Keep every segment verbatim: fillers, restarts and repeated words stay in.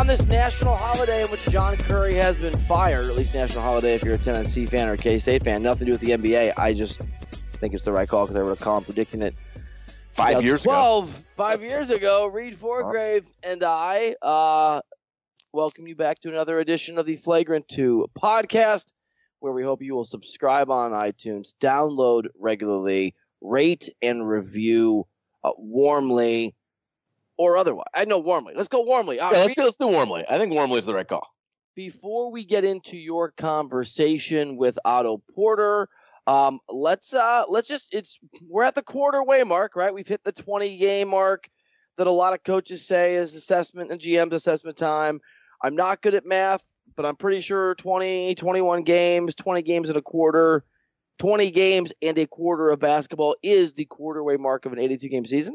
this national holiday in which John Curry has been fired, or at least national holiday if you're a Tennessee fan or a K-State fan, nothing to do with the N B A. I just think it's the right call because I wrote a column predicting it five years ago. Five years ago, Reed Forgrave and I uh, welcome you back to another edition of the Flagrant two podcast, where we hope you will subscribe on iTunes, download regularly, rate and review uh, warmly. Or otherwise. I know warmly. Let's go warmly. All right, yeah, let's, go, let's do warmly. I think warmly is the right call. Before we get into your conversation with Otto Porter, um, let's uh, let's just it's we're at the quarter way mark, right? We've hit the twenty game mark that a lot of coaches say is assessment and G M's assessment time. I'm not good at math, but I'm pretty sure twenty, twenty-one games, twenty games and a quarter, twenty games and a quarter of basketball is the quarter way mark of an eighty-two game season.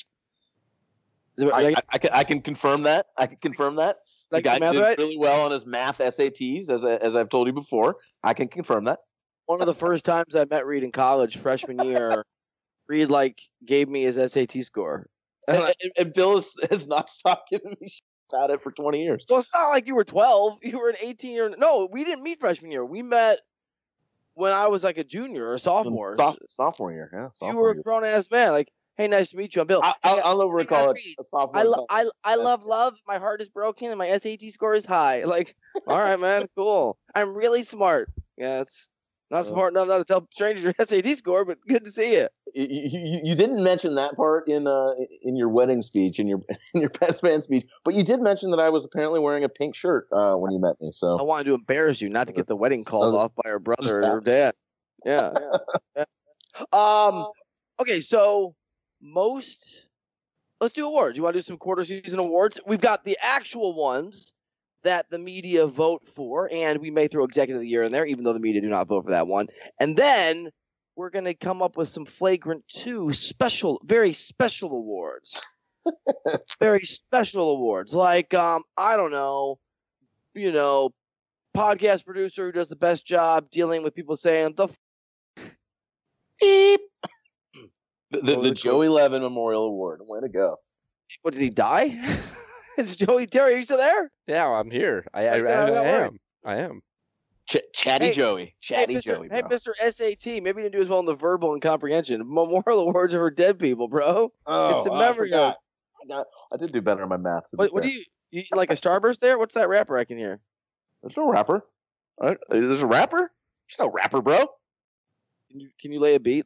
I, I, I, can, I can confirm that. I can confirm that. Like the guy did right? really well on his math S A Ts, as I, as I've told you before. I can confirm that. One of the first times I met Reed in college, freshman year, Reed like gave me his S A T score, and, and, and Bill has, has not stopped giving me shit about it for twenty years. Well, it's not like you were twelve. You were an eighteen year. No, we didn't meet freshman year. We met when I was like a junior or sophomore. Soph- sophomore year, yeah. Sophomore you were year. a grown ass man, like. Hey, nice to meet you. I'm Bill. I, I'll, I'll never recall it. I, lo- I, I love love. My heart is broken and my S A T score is high. Like, all right, man, cool. I'm really smart. Yeah, it's not smart enough not to tell strangers your S A T score, but good to see you. You, you, you didn't mention that part in uh in your wedding speech, in your in your best man speech, but you did mention that I was apparently wearing a pink shirt uh, when you met me. So I wanted to embarrass you, not to get the wedding called so, off by her brother or her dad. Yeah. yeah. um. Okay, so. Most, let's do awards. You want to do some quarter season awards? We've got the actual ones that the media vote for, and we may throw executive of the year in there, even though the media do not vote for that one. And then we're going to come up with some flagrant two special, very special awards. very special awards. Like, um, I don't know, you know, podcast producer who does the best job dealing with people saying the f- beep. The, the, the Joey Levin Memorial Award. Way to go. What, did he die? Is Joey Terry, are you still there? Yeah, I'm here. I, I, I, I, I am. I am. Ch- chatty hey, Joey. Chatty hey, Mister Joey, bro. Hey, Mister S A T, maybe you didn't do as well in the verbal and comprehension. Memorial Awards are for dead people, bro. Oh, it's a memory I, of. I, got, I did do better on my math. What, what do you, you like a Starburst there? What's that rapper I can hear? There's no rapper. Right? There's a rapper? There's no rapper, bro. Can you, can you lay a beat?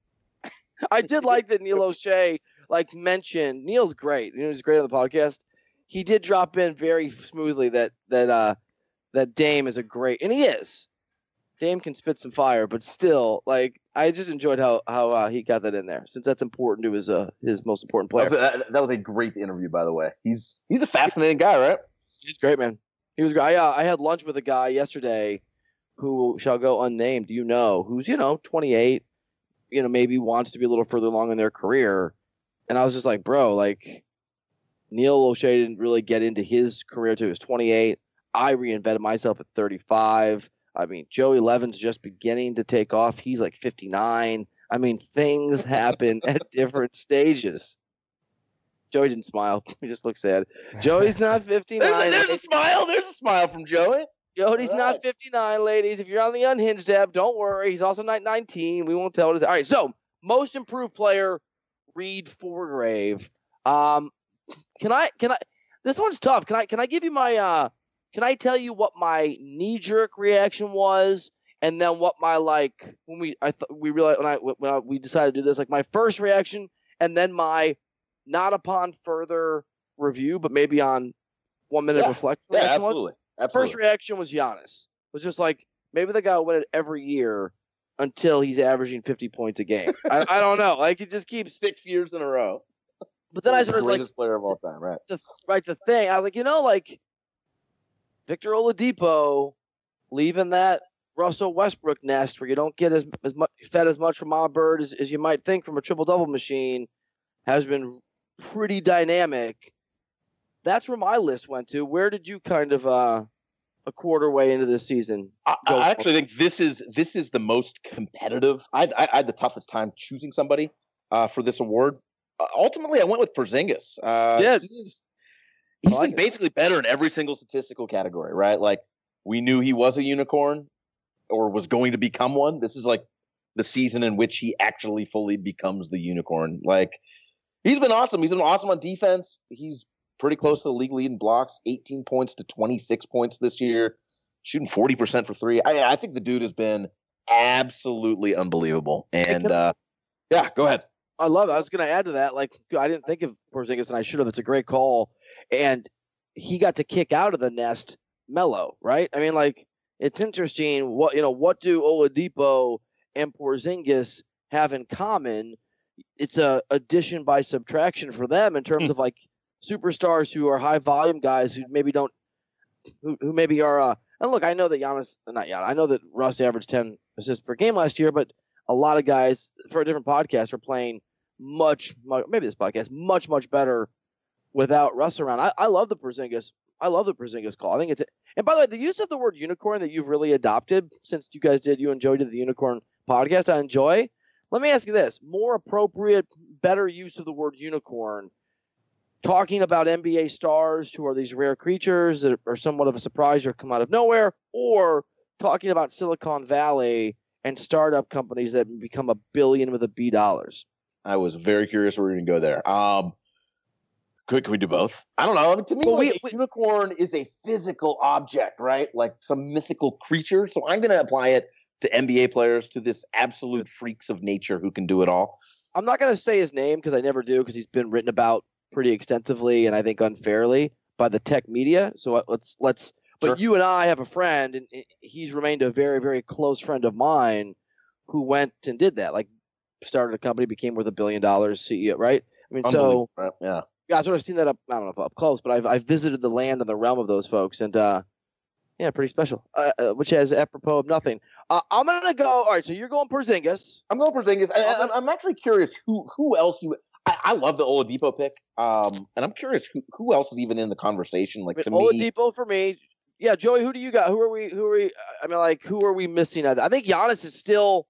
I did like that Neil O'Shea like mentioned Neil's great. You know, he's great on the podcast. He did drop in very smoothly that that uh that Dame is a great, and he is. Dame can spit some fire, but still, like I just enjoyed how how uh, he got that in there, since that's important to his uh his most important player. That was, a, that was a great interview, by the way. He's he's a fascinating guy, right? He's great, man. He was great. I, uh, I had lunch with a guy yesterday who shall go unnamed. You know, who's you know twenty-eight. You know, maybe wants to be a little further along in their career. And I was just like, bro, like Neil O'Shea didn't really get into his career till he was twenty-eight. I reinvented myself at thirty-five. I mean, Joey Levin's just beginning to take off. He's like fifty-nine. I mean, things happen at different stages. Joey didn't smile. He just looked sad. Joey's not fifty-nine. There's a, there's a smile. There's a smile from Joey. Jody's right. not fifty-nine, ladies. If you're on the unhinged app, don't worry. He's also not nineteen. We won't tell it. All right, so most improved player, Reed Forgrave. Um, can I? Can I? This one's tough. Can I? Can I give you my? Uh, can I tell you what my knee-jerk reaction was, and then what my like when we I th- we realized when I when I, we decided to do this, like my first reaction, and then my not upon further review, but maybe on one minute yeah. reflection. Yeah, reaction absolutely. One. Absolutely. First reaction was Giannis. It was just like, maybe the guy will win it every year until he's averaging fifty points a game. I, I don't know. Like, he just keeps six years in a row. But then I He's started the like, greatest player of all time, right? the, right, the thing. I was like, you know, like, Victor Oladipo leaving that Russell Westbrook nest where you don't get as, as much fed as much from Ma Bird as, as you might think from a triple-double machine has been pretty dynamic. That's where my list went to. Where did you kind of uh, a quarter way into this season? I, I actually think this is this is the most competitive. I, I, I had the toughest time choosing somebody uh, for this award. Uh, ultimately, I went with Porzingis. Uh, yeah, he's he's like been it. basically better in every single statistical category, right? Like we knew he was a unicorn or was going to become one. This is like the season in which he actually fully becomes the unicorn. Like he's been awesome. He's been awesome on defense. He's pretty close to the league lead in blocks, eighteen points to twenty-six points this year, shooting forty percent for three. I, I think the dude has been absolutely unbelievable. And uh, yeah, go ahead. I love it. I was going to add to that. Like, I didn't think of Porzingis, and I should have. It's a great call. And he got to kick out of the nest mellow, right? I mean, like, it's interesting. What you know, what do Oladipo and Porzingis have in common? It's a addition by subtraction for them in terms of like superstars who are high volume guys who maybe don't, who, who maybe are. Uh, and look, I know that Giannis, not Giannis. I know that Russ averaged ten assists per game last year, but a lot of guys for a different podcast are playing much, much maybe this podcast much much better without Russ around. I, I love the Porzingis. I love the Porzingis call. I think it's. And by the way, the use of the word unicorn that you've really adopted since you guys did, you and Joey did the unicorn podcast. I enjoy. Let me ask you this: more appropriate, better use of the word unicorn. Talking about N B A stars who are these rare creatures that are somewhat of a surprise or come out of nowhere, or talking about Silicon Valley and startup companies that become a billion with a B dollars. I was very curious where we were going to go there. Um, could, could we do both? I don't know. I mean, to me, well, like we, a we, unicorn is a physical object, right? Like some mythical creature. So I'm going to apply it to N B A players, to this absolute freaks of nature who can do it all. I'm not going to say his name because I never do, because he's been written about pretty extensively and I think unfairly by the tech media. So let's let's. But sure. You and I have a friend, and he's remained a very, very close friend of mine who went and did that. Like, started a company, became worth a billion dollars, C E O, right? I mean, so right. yeah, yeah, I've sort of seen that up. I don't know if up close, but I've I've visited the land and the realm of those folks, and uh, yeah, pretty special. Uh, uh, which has apropos of nothing. Uh, I'm gonna go. All right, so you're going Porzingis. I'm going Porzingis. I, I'm, I'm actually curious who who else you. I, I love the Oladipo pick, um, and I'm curious who who else is even in the conversation. Like I mean, to Oladipo me, for me. Yeah, Joey, who do you got? Who are we? Who are we? I mean, like, who are we missing? I think Giannis is still.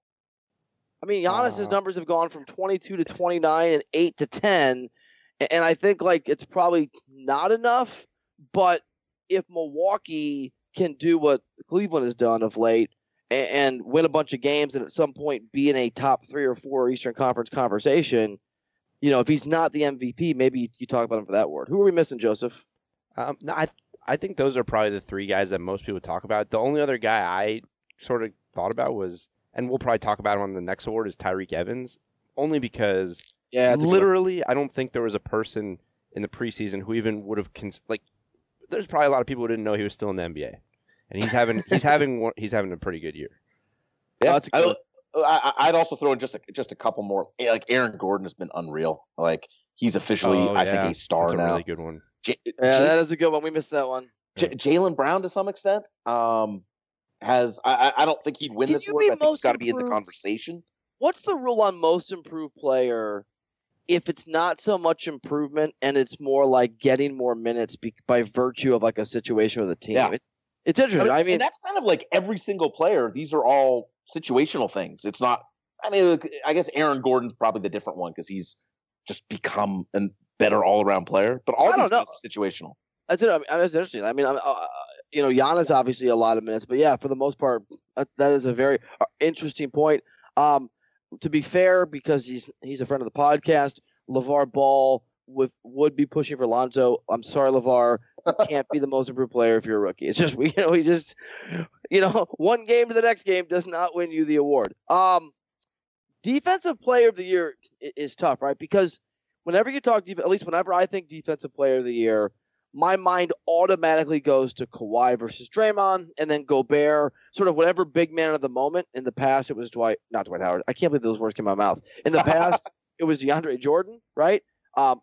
I mean, Giannis's uh, numbers have gone from twenty-two to twenty-nine and eight to ten, and I think like it's probably not enough. But if Milwaukee can do what Cleveland has done of late and, and win a bunch of games, and at some point be in a top three or four Eastern Conference conversation, you know, if he's not the M V P, maybe you talk about him for that award. Who are we missing, Joseph? Um, no, I. I think those are probably the three guys that most people talk about. The only other guy I sort of thought about was, and we'll probably talk about him on the next award, is Tyreke Evans, only because yeah, literally I don't think there was a person in the preseason who even would have cons- like. There's probably a lot of people who didn't know he was still in the N B A, and he's having he's having one, he's having a pretty good year. Yeah, I, I, I'd also throw in just a, just a couple more. Like Aaron Gordon has been unreal. Like he's officially, oh, I yeah. think, a star That's a now. Really good one. J- yeah, J- that is a good one. We missed that one. J- Jaylen Brown, to some extent, um, has. I, I don't think he'd win Can this you award. be I think he's got to most be in the improved? conversation. What's the rule on most improved player if it's not so much improvement and it's more like getting more minutes be- by virtue of like a situation with a team? Yeah. It, it's interesting. I mean, and that's kind of like every single player. These are all situational things. It's not. I mean, I guess Aaron Gordon's probably the different one because he's just become a better all-around player. But all I these don't know. are situational. That's it. I mean, that's interesting. I mean, I'm, uh, you know, Giannis obviously a lot of minutes, but yeah, for the most part, that, that is a very interesting point. Um, to be fair, because he's he's a friend of the podcast, LeVar Ball with, would be pushing for Lonzo. I'm sorry, LeVar, you can't be the most improved player if you're a rookie. It's just we, you know, we just, you know, one game to the next game does not win you the award. Um, defensive player of the year is tough, right? Because whenever you talk defense, at least whenever I think defensive player of the year, my mind automatically goes to Kawhi versus Draymond, and then Gobert, sort of whatever big man of the moment. In the past, it was Dwight, not Dwight Howard. I can't believe those words came out of my mouth. In the past, it was DeAndre Jordan, right? Um,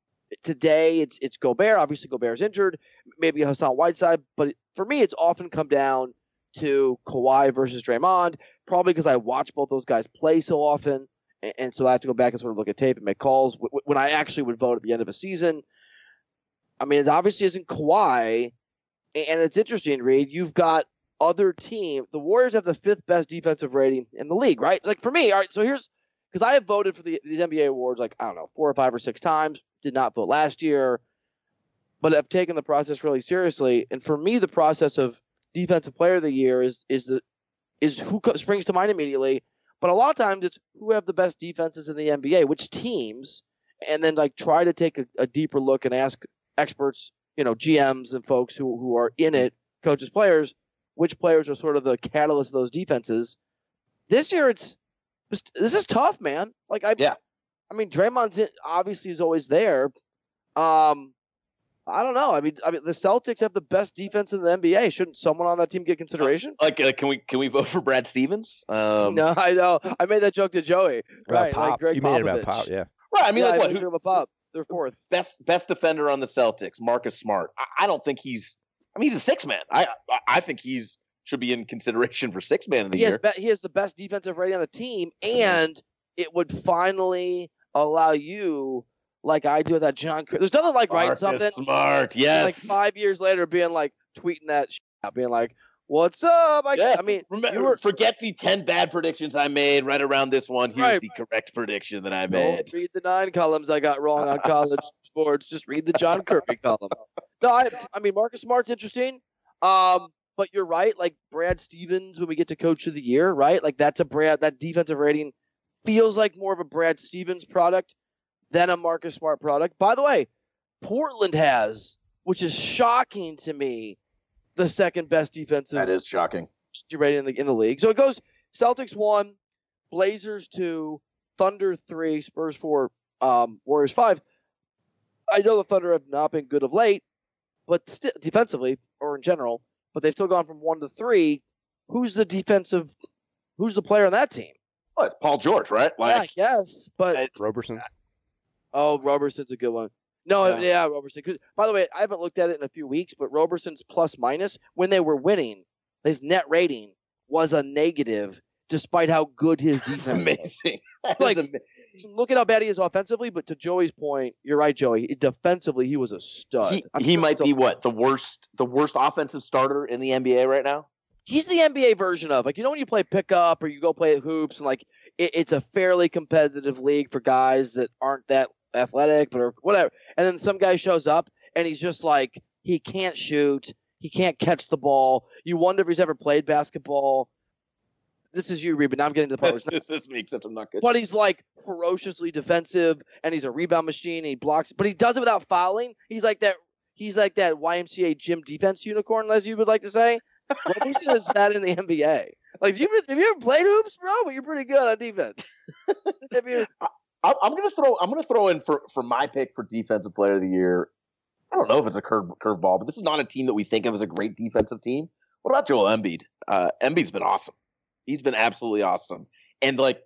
today, it's it's Gobert. Obviously, Gobert's injured. Maybe Hassan Whiteside. But for me, it's often come down to Kawhi versus Draymond, probably because I watch both those guys play so often. And, and so I have to go back and sort of look at tape and make calls. W- when I actually would vote at the end of a season, I mean, it obviously isn't Kawhi. And it's interesting, Reed. You've got other team. The Warriors have the fifth best defensive rating in the league, right? It's like for me, all right, so here's – because I have voted for the, these N B A awards like, I don't know, four or five or six times. Did not vote last year. but have taken the process really seriously. And for me, the process of defensive player of the year is is the is who springs to mind immediately. But a lot of times it's who have the best defenses in the N B A, which teams, and then like try to take a, a deeper look and ask experts, you know, G Ms and folks who who are in it, coaches, players, which players are sort of the catalyst of those defenses. This year, it's this is tough, man. Like I, yeah, I mean, Draymond's in, obviously is always there. Um, I don't know. I mean, I mean, the Celtics have the best defense in the N B A. Shouldn't someone on that team get consideration? Like, uh, can we can we vote for Brad Stevens? Um, no, I know. I made that joke to Joey. Right, Pop. like Greg you Popovich. made it about Pop, yeah. Right. I mean, yeah, like I what? Who, him a Pop. They're fourth. Best best defender on the Celtics, Marcus Smart. I, I don't think he's. I mean, he's a six man. I I think he's should be in consideration for six man of the he year. Has be, he has the best defensive rating on the team, and it would finally allow you, like I do with that John. There's nothing like writing Marcus something. Smart, yes. Like five years later, being like tweeting that, shit out, being like, "What's up?" I, yeah. I mean, Remember, you were, forget the ten bad predictions I made right around this one. Here's right. the correct prediction that I made. Don't read the nine columns I got wrong on college sports. Just read the John Kirby column. No, I, I mean Marcus Smart's interesting. Um, but you're right. Like Brad Stevens, when we get to Coach of the Year, right? Like that's a Brad. That defensive rating feels like more of a Brad Stevens product than a Marcus Smart product. By the way, Portland has, which is shocking to me, the second best defensive. That is shocking. Rating in the in the league. So it goes Celtics one, Blazers two, Thunder three, Spurs four, um, Warriors five. I know the Thunder have not been good of late, but st- defensively or in general, but they've still gone from one to three. Who's the defensive? Who's the player on that team? Oh, it's Paul George, right? Like, yeah, yes, but I, Roberson. Oh, Roberson's a good one. No, yeah, yeah Roberson. Cause, by the way, I haven't looked at it in a few weeks, but Roberson's plus minus when they were winning, his net rating was a negative, despite how good his defense was. Amazing. Like, amazing. Look at how bad he is offensively, but to Joey's point, you're right, Joey. Defensively, he was a stud. He, he might so be what the worst, the worst offensive starter in the N B A right now. He's the N B A version of like you know when you play pickup or you go play hoops and like it, it's a fairly competitive league for guys that aren't that athletic, but or whatever. And then some guy shows up and he's just like he can't shoot, he can't catch the ball. You wonder if he's ever played basketball. This is you, Reba. Now I'm getting to the part. This is me, except I'm not good. But he's like ferociously defensive, and he's a rebound machine. And he blocks, but he does it without fouling. He's like that. He's like that Y M C A gym defense unicorn, as you would like to say. Roberson is that in the N B A. Like, if you if you ever played hoops, bro, but you're pretty good on defense. you... I, I'm gonna throw. I'm gonna throw in for for my pick for defensive player of the year. I don't know if it's a curve curveball, but this is not a team that we think of as a great defensive team. What about Joel Embiid? Uh, Embiid's been awesome. He's been absolutely awesome. And, like,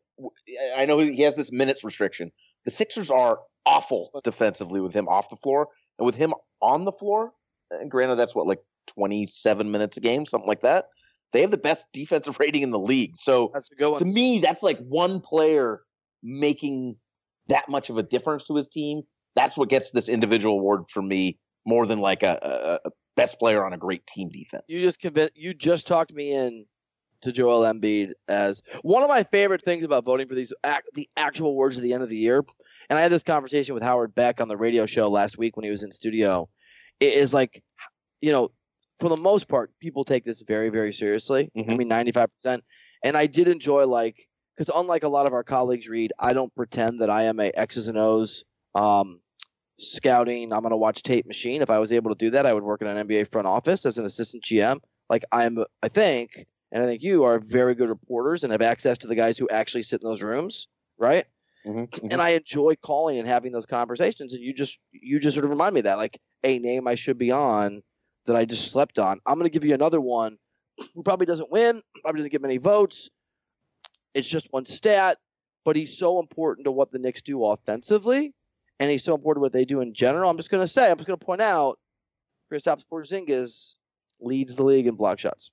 I know he has this minutes restriction. The Sixers are awful defensively with him off the floor. And with him on the floor, and granted that's what, like twenty-seven minutes a game, something like that, they have the best defensive rating in the league. So that's a good one. To me, that's like one player making that much of a difference to his team. That's what gets this individual award for me more than like a, a, a best player on a great team defense. You just convinced, you just talked me in to Joel Embiid as one of my favorite things about voting for these act, the actual awards at the end of the year. And I had this conversation with Howard Beck on the radio show last week when he was in studio. It is like, you know, for the most part, people take this very, very seriously. Mm-hmm. I mean, ninety-five percent. And I did enjoy, like, because unlike a lot of our colleagues read, I don't pretend that I am a X's and O's um, scouting. I'm going to watch tape machine. If I was able to do that, I would work in an N B A front office as an assistant G M. Like I'm, I think, and I think you are very good reporters and have access to the guys who actually sit in those rooms, right? Mm-hmm, mm-hmm. And I enjoy calling and having those conversations. And you just, you just sort of remind me of that, like a name I should be on that I just slept on. I'm going to give you another one who probably doesn't win, probably doesn't get many votes. It's just one stat, but he's so important to what the Knicks do offensively, and he's so important to what they do in general. I'm just going to say, I'm just going to point out, Kristaps Porzingis leads the league in block shots.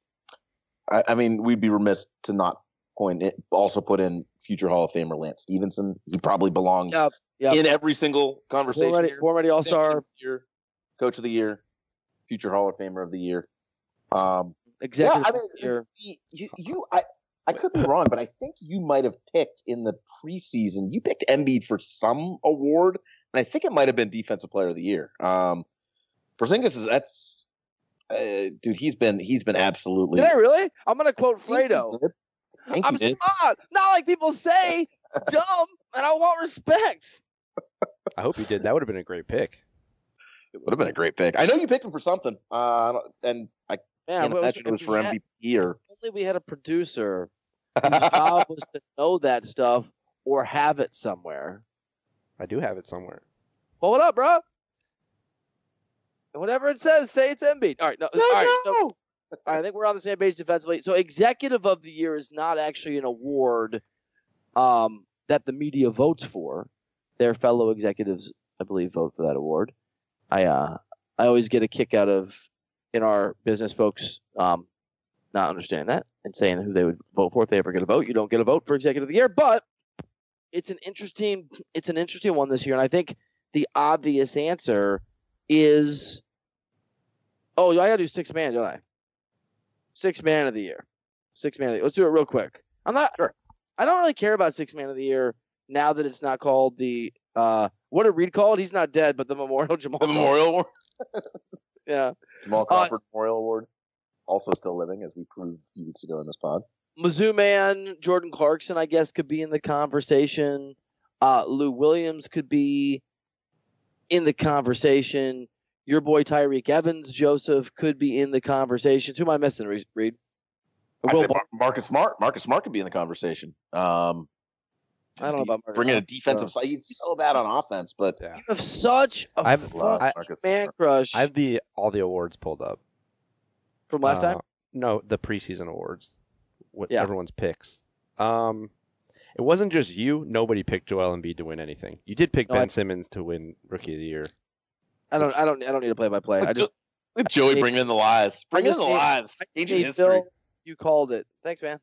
I, I mean, we'd be remiss to not point it, also put in future Hall of Famer Lance Stevenson. He probably belongs yep, yep. in every single conversation. Born ready, born ready All-Star. Year, Coach of the Year, future Hall of Famer of the Year. Um, Executive yeah, I mean, year. You, you, I, I could be wrong, but I think you might have picked in the preseason. You picked Embiid for some award, and I think it might have been Defensive Player of the Year. Um, Porzingis is that's uh, dude. He's been he's been absolutely. Did I really? I'm gonna quote Fredo. I'm did. smart, not like people say, dumb, and I want respect. I hope you did. That would have been a great pick. It would have been a great pick. I know you picked him for something, uh, and I Yeah, can't but it was- imagine it was if for we M had- V P or. If only we had a producer whose job was to know that stuff or have it somewhere. I do have it somewhere. Pull it up, bro. Whatever it says, say it's Embiid. All right, no, No, all right, no. so all right, I think we're on the same page defensively. So, executive of the year is not actually an award um, that the media votes for. Their fellow executives, I believe, vote for that award. I uh, I always get a kick out of in our business folks um, not understanding that and saying who they would vote for if they ever get a vote. You don't get a vote for executive of the year, but it's an interesting it's an interesting one this year, and I think the obvious answer is, oh, I gotta do six man, don't I? Six man of the year, six man of the year. Let's do it real quick. I'm not Sure. I don't really care about six man of the year now that it's not called the uh, what did Reed call it? He's not dead, but the Memorial Jamal. The Memorial Award. Yeah. Jamal Crawford uh, Memorial Award. Also still living, as we proved a few weeks ago in this pod. Mizzou man, Jordan Clarkson, I guess, could be in the conversation. Uh, Lou Williams could be in the conversation. Your boy Tyreek Evans, Joseph, could be in the conversation. Who am I missing, Reed? Will Mar- Marcus Smart. Marcus Smart could be in the conversation. Um, I don't know about Marcus. Bringing a defensive side. He's so bad on offense, but yeah. You have such a I've, fucking I, man crush. I have the all the awards pulled up from last uh, time. No, the preseason awards. What yeah. everyone's picks. Um, it wasn't just you. Nobody picked Joel Embiid to win anything. You did pick no, Ben I, Simmons to win Rookie of the Year. I don't. I don't. I don't need to play by play. I just let Joey bring in the lies. Bring in the need, lies. Ancient history. Bill, you called it. Thanks, man.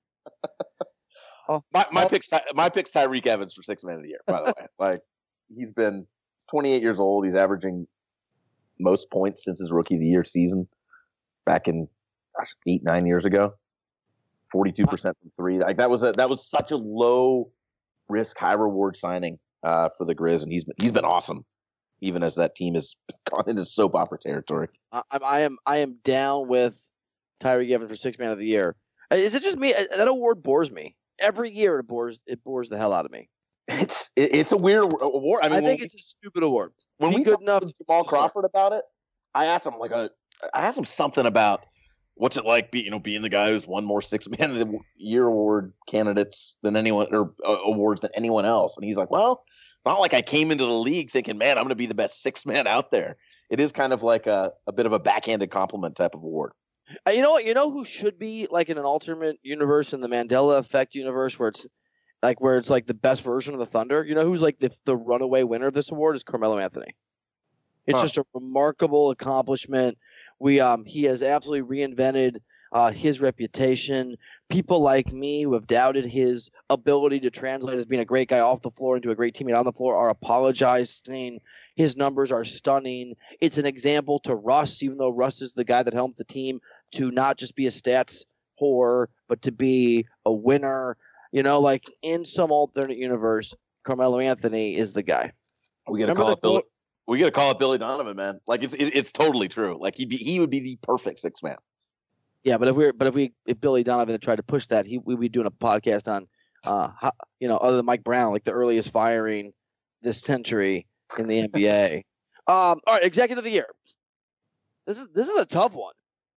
oh, my my oh. pick's my pick's Tyreek Evans for sixth man of the year. By the way, like he's been he's twenty-eight years old. He's averaging most points since his Rookie of the Year season back in gosh, eight nine years ago. Forty-two percent from three. Like that was a that was such a low risk, high reward signing uh, for the Grizz, and he's been, he's been awesome, even as that team has gone into soap opera territory. I, I am I am down with Tyreek Evans for sixth man of the year. Is it just me? That award bores me every year. It bores it bores the hell out of me. It's it, it's a weird award. I mean, I think it's we, a stupid award. When Be we good enough to Jamal Crawford about it, I asked him like a I asked him something about. What's it like, be, you know, being the guy who's won more six man of the year award candidates than anyone or uh, awards than anyone else? And he's like, well, it's not like I came into the league thinking, man, I'm going to be the best six man out there. It is kind of like a, a bit of a backhanded compliment type of award. Uh, you know what? You know who should be like in an alternate universe in the Mandela Effect universe where it's like where it's like the best version of the Thunder. You know who's like the the runaway winner of this award is Carmelo Anthony. It's huh. just a remarkable accomplishment. We um he has absolutely reinvented uh, his reputation. People like me who have doubted his ability to translate as being a great guy off the floor into a great teammate on the floor are apologizing. His numbers are stunning. It's an example to Russ, even though Russ is the guy that helped the team to not just be a stats whore, but to be a winner. You know, like in some alternate universe, Carmelo Anthony is the guy. We got to call it Billy. We got to call it Billy Donovan, man. Like it's it, it's totally true. Like he be he would be the perfect six man. Yeah, but if we're but if we if Billy Donovan had tried to push that, he we'd be doing a podcast on, uh, how, you know, other than Mike Brown, like the earliest firing this century in the N B A. Um, all right, executive of the year. This is this is a tough one.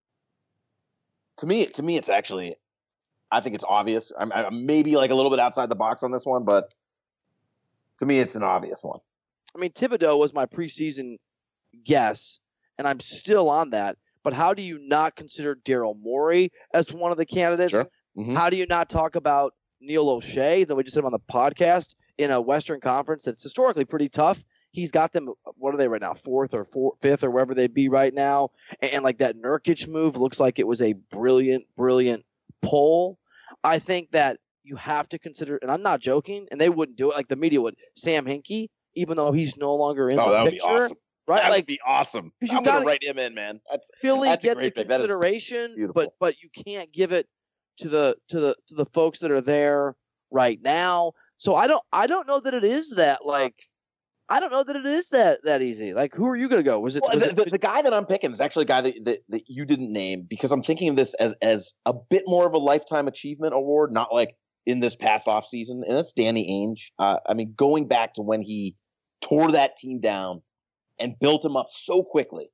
To me, to me, it's actually, I think it's obvious. I'm, I'm maybe like a little bit outside the box on this one, but to me, it's an obvious one. I mean, Thibodeau was my preseason guess, and I'm still on that. But how do you not consider Daryl Morey as one of the candidates? Sure. Mm-hmm. How do you not talk about Neil O'Shea, that we just said on the podcast, in a Western Conference that's historically pretty tough? He's got them, what are they right now, fourth or four, fifth or wherever they'd be right now. And, and like that Nurkic move looks like it was a brilliant, brilliant pull. I think that you have to consider, and I'm not joking, and they wouldn't do it, like the media would, Sam Hinkie, even though he's no longer in oh, the that would picture. Be awesome. Right? That like, would be awesome. You I'm going to write him in, man. That's, Philly that's gets a, a consideration, but but you can't give it to the to the to the folks that are there right now. So I don't I don't know that it is that like I don't know that it is that that easy. Like, who are you going to go? Was it, well, was the, it the, the guy that I'm picking is actually a guy that, that that you didn't name, because I'm thinking of this as as a bit more of a lifetime achievement award, not like in this past offseason, and that's Danny Ainge. Uh, I mean, going back to when he tore that team down and built them up so quickly,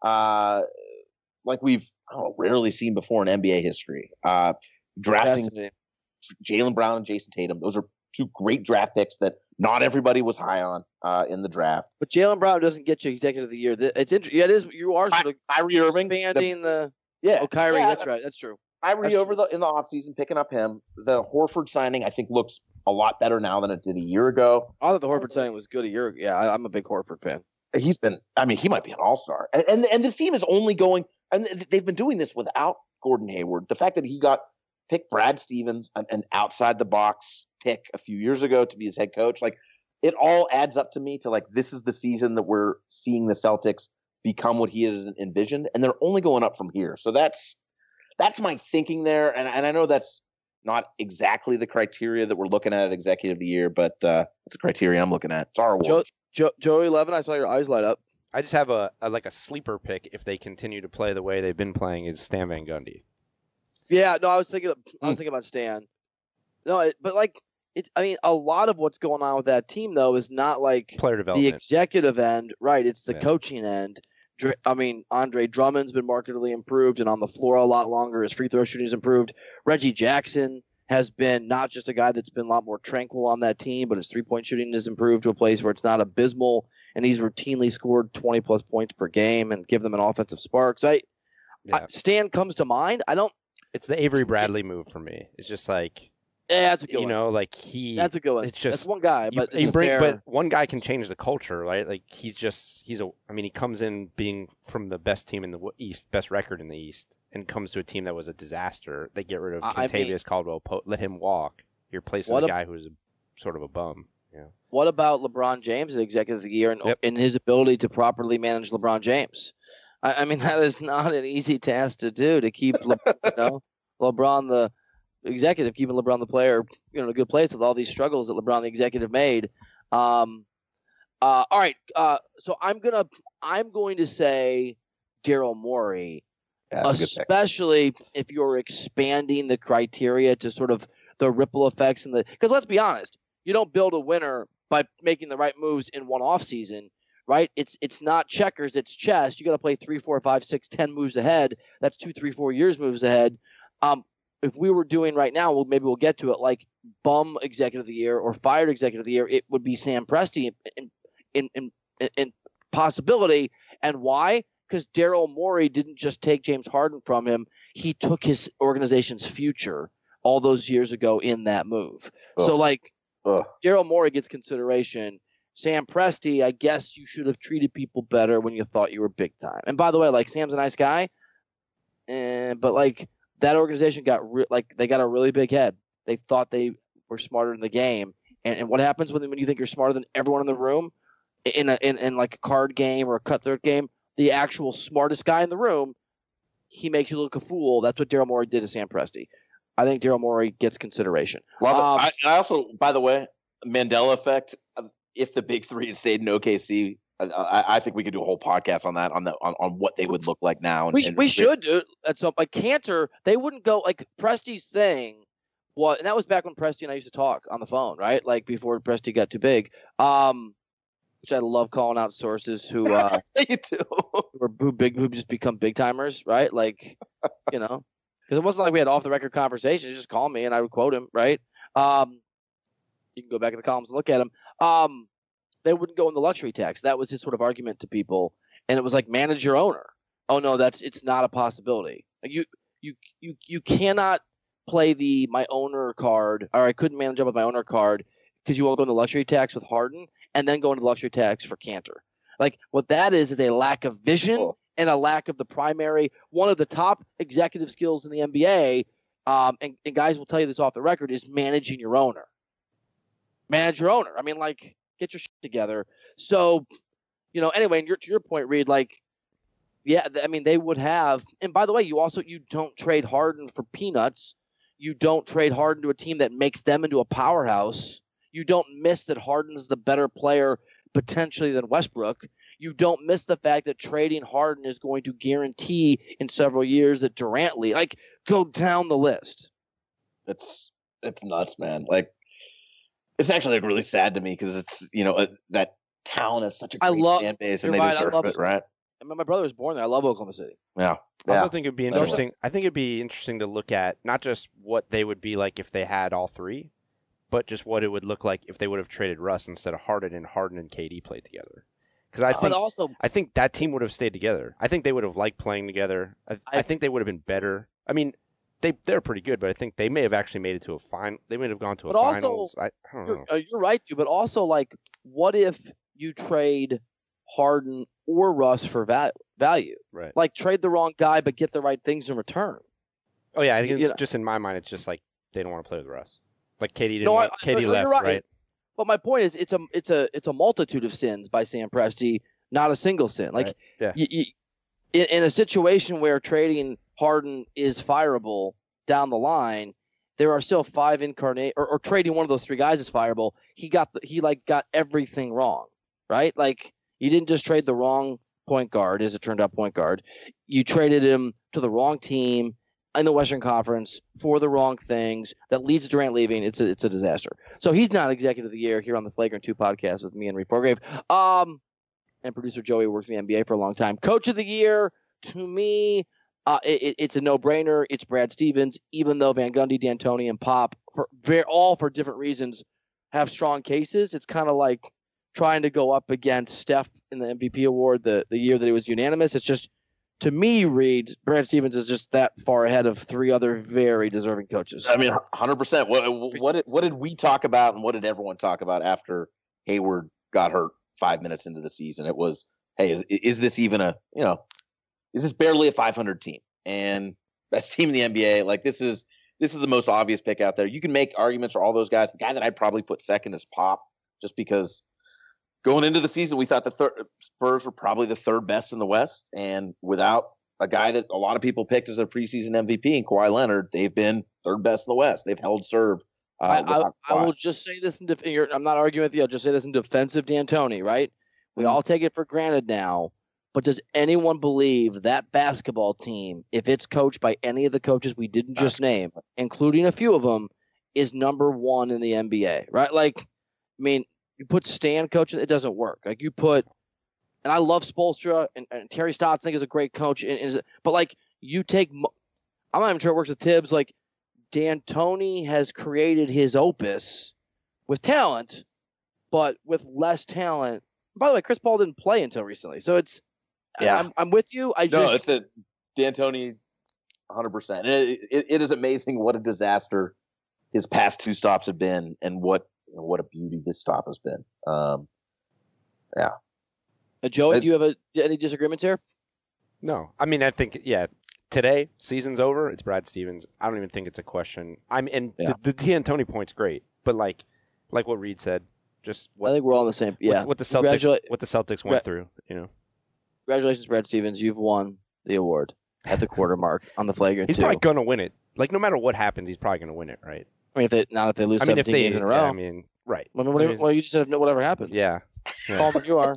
uh, like we've oh, rarely seen before in N B A history. Uh, drafting Jaylen Brown and Jason Tatum, those are two great draft picks that not everybody was high on uh, in the draft. But Jaylen Brown doesn't get you executive of the year. It's interesting. Yeah, it is. You are sort of Kyrie Irving expanding the, the yeah. Oh, Kyrie, yeah, that's right. That's true. Kyrie that's over true. the in the offseason, picking up him. The Horford signing, I think, looks a lot better now than it did a year ago. I thought the Horford signing was good a year ago. Yeah, I, I'm a big Horford fan. He's been. I mean, he might be an all-star, and and, and this team is only going. And they've been doing this without Gordon Hayward. The fact that he got picked Brad Stevens, an, an outside the box pick a few years ago to be his head coach, like it all adds up to me to like this is the season that we're seeing the Celtics become what he has envisioned, and they're only going up from here. So that's that's my thinking there, and and I know that's not exactly the criteria that we're looking at at Executive of the Year, but uh, it's a criteria I'm looking at. It's our award. Joe, Joe, Joey Levin, I saw your eyes light up. I just have a, a like a sleeper pick if they continue to play the way they've been playing is Stan Van Gundy. Yeah, no, I was thinking. Of, I was thinking about Stan. No, it, but like it's. I mean, a lot of what's going on with that team though is not like player development, the executive end, right? It's the yeah. coaching end. I mean, Andre Drummond's been markedly improved and on the floor a lot longer. His free throw shooting's improved. Reggie Jackson has been not just a guy that's been a lot more tranquil on that team, but his three-point shooting has improved to a place where it's not abysmal, and he's routinely scored twenty-plus points per game and give them an offensive spark. So I, yeah. I, Stan comes to mind. I don't. It's the Avery Bradley move for me. It's just like, yeah, that's a good you one. know, like he. That's a good one. It's just that's one guy, you, but you it's bring, fair... but one guy can change the culture, right? Like he's just he's a. I mean, he comes in being from the best team in the East, best record in the East, and comes to a team that was a disaster. They get rid of I Contavious mean, Caldwell, let him walk. He replaces a, a guy who's a, sort of a bum. Yeah. What about LeBron James, the executive of the year, and, yep. and his ability to properly manage LeBron James? I, I mean, that is not an easy task to do. To keep Le, you know LeBron the executive, keeping LeBron the player, you know, in a good place with all these struggles that LeBron the executive made. Um, uh, all right, uh, so I'm gonna I'm going to say Daryl Morey, That's especially if you're expanding the criteria to sort of the ripple effects and the because let's be honest, you don't build a winner by making the right moves in one off season, right? It's it's not checkers, it's chess. You got to play three, four, five, six, ten moves ahead. That's two, three, four years moves ahead. Um, if we were doing right now, well, maybe we'll get to it. Like bum executive of the year or fired executive of the year, it would be Sam Presti in in in, in, in possibility. And why? Because Daryl Morey didn't just take James Harden from him; he took his organization's future all those years ago in that move. Ugh. So, like, Daryl Morey gets consideration. Sam Presti, I guess you should have treated people better when you thought you were big time. And by the way, like, Sam's a nice guy, eh, but like that organization got re- like they got a really big head. They thought they were smarter in the game. And, and what happens when when you think you're smarter than everyone in the room in a in, in like a card game or a cutthroat game? The actual smartest guy in the room, he makes you look a fool. That's what Daryl Morey did to Sam Presti. I think Daryl Morey gets consideration. Love um, it. I, I also, by the way, Mandela effect. If the big three had stayed in O K C, I, I think we could do a whole podcast on that, on the on, on what they would look like now. And, we and we should do at some like Cantor. They wouldn't go like Presti's thing. Was, and that was back when Presti and I used to talk on the phone, right? Like before Presti got too big. Um, which I love calling out sources who uh, you too. who are who big who just become big timers, right? Like, you know, because it wasn't like we had off the record conversations. Just call me and I would quote him, right? Um, you can go back in the columns and look at him. Um, they wouldn't go in the luxury tax. That was his sort of argument to people, and it was like manage your owner. Oh no, that's it's not a possibility. You you you you cannot play the my owner card, or I couldn't manage up with my owner card because you won't go into luxury tax with Harden, and then go into luxury tax for Cantor. Like what that is is a lack of vision oh. and a lack of the primary one of the top executive skills in the N B A. Um, and, and guys will tell you this off the record is managing your owner. Manage your owner. I mean, like, get your shit together. So, you know, anyway, and your, to your point, Reed, like, yeah, I mean, they would have. And by the way, you also you don't trade Harden for peanuts. You don't trade Harden to a team that makes them into a powerhouse. You don't miss that Harden's the better player potentially than Westbrook. You don't miss the fact that trading Harden is going to guarantee in several years that Durant leaves. Like, go down the list. It's it's nuts, man. Like, it's actually like really sad to me because it's, you know, uh, that town is such a great I love, fan base and they right, deserve it, right? I mean, my brother was born there. I love Oklahoma City. Yeah. I also yeah. think it'd be interesting. I think it'd be interesting to look at not just what they would be like if they had all three, but just what it would look like if they would have traded Russ instead of Harden and Harden and K D played together. Because I think also, I think that team would have stayed together. I think they would have liked playing together. I, I, I think they would have been better. I mean, they they're pretty good, but I think they may have actually made it to a final. They may have gone to a but also, finals. I, I don't you're, know. uh, you're right, too. But also, like, what if you trade Harden or Russ for va- value? Right. Like, trade the wrong guy, but get the right things in return. Oh yeah, I think you know, just in my mind, it's just like they don't want to play with Russ. Like K D didn't. No, want, I, K D you're left, right. right? But my point is, it's a it's a it's a multitude of sins by Sam Presti, not a single sin. Like, right. yeah. you, you, in, in a situation where trading Harden is fireable down the line, there are still five incarnate or, or trading one of those three guys is fireable. He got the, he like got everything wrong, right? Like, you didn't just trade the wrong point guard, as it turned out, point guard. You traded him to the wrong team in the Western Conference for the wrong things that leads to Durant leaving. It's a, it's a disaster. So he's not Executive of the Year here on the Flagrant two podcast with me and Reed Forgrave. Um, and producer Joey works in the N B A for a long time. Coach of the Year, to me, uh, it, it's a no-brainer. It's Brad Stevens, even though Van Gundy, D'Antoni, and Pop, for very, all for different reasons, have strong cases. It's kind of like trying to go up against Steph in the M V P award the, the year that it was unanimous. It's just, to me, Reed, Brad Stevens is just that far ahead of three other very deserving coaches. I mean, one hundred percent. What what did, what did we talk about and what did everyone talk about after Hayward got hurt five minutes into the season? It was, hey, is is this even a, you know, is this barely a five hundred team? And best team in the N B A. Like, this is this is the most obvious pick out there. You can make arguments for all those guys. The guy that I'd probably put second is Pop, just because going into the season, we thought the third, Spurs were probably the third best in the West, and without a guy that a lot of people picked as a preseason M V P in Kawhi Leonard, they've been third best in the West. They've held serve. Uh, I, I, I will just say this in def- I'm not arguing with you. I'll just say this in defense of D'Antoni, right? We mm-hmm. all take it for granted now, but does anyone believe that basketball team, if it's coached by any of the coaches we didn't just name, including a few of them, is number one in the N B A, right? Like, I mean, you put Stan coaching, it doesn't work. Like, you put, and I love Spoelstra, and, and Terry Stotts, I think, is a great coach. And, and, but, like, you take, I'm not even sure it works with Tibbs. Like, D'Antoni has created his opus with talent, but with less talent. By the way, Chris Paul didn't play until recently. So it's, yeah, I'm, I'm with you. I no, just, it's a D'Antoni one hundred percent. It, it, it is amazing what a disaster his past two stops have been and what, what a beauty this stop has been. Um, yeah. Uh, Joey, do you have a, any disagreements here? No. I mean, I think, yeah, today, season's over. It's Brad Stevens. I don't even think it's a question. I'm and yeah. the, the D'Antoni point's great, but like, like what Reed said, just what, I think we're all on the same. Yeah, what, what the Celtics, Congratula- what the Celtics went Gra- through. You know, congratulations, Brad Stevens. You've won the award at the quarter mark on the Flagrant. He's two. probably gonna win it. Like, no matter what happens, he's probably gonna win it, right? I mean, if they not if they lose I mean, seventeen if they, games in a row. Yeah, I mean, right. I mean, what, I mean, well, you just said whatever happens. Yeah. yeah. Call them you are.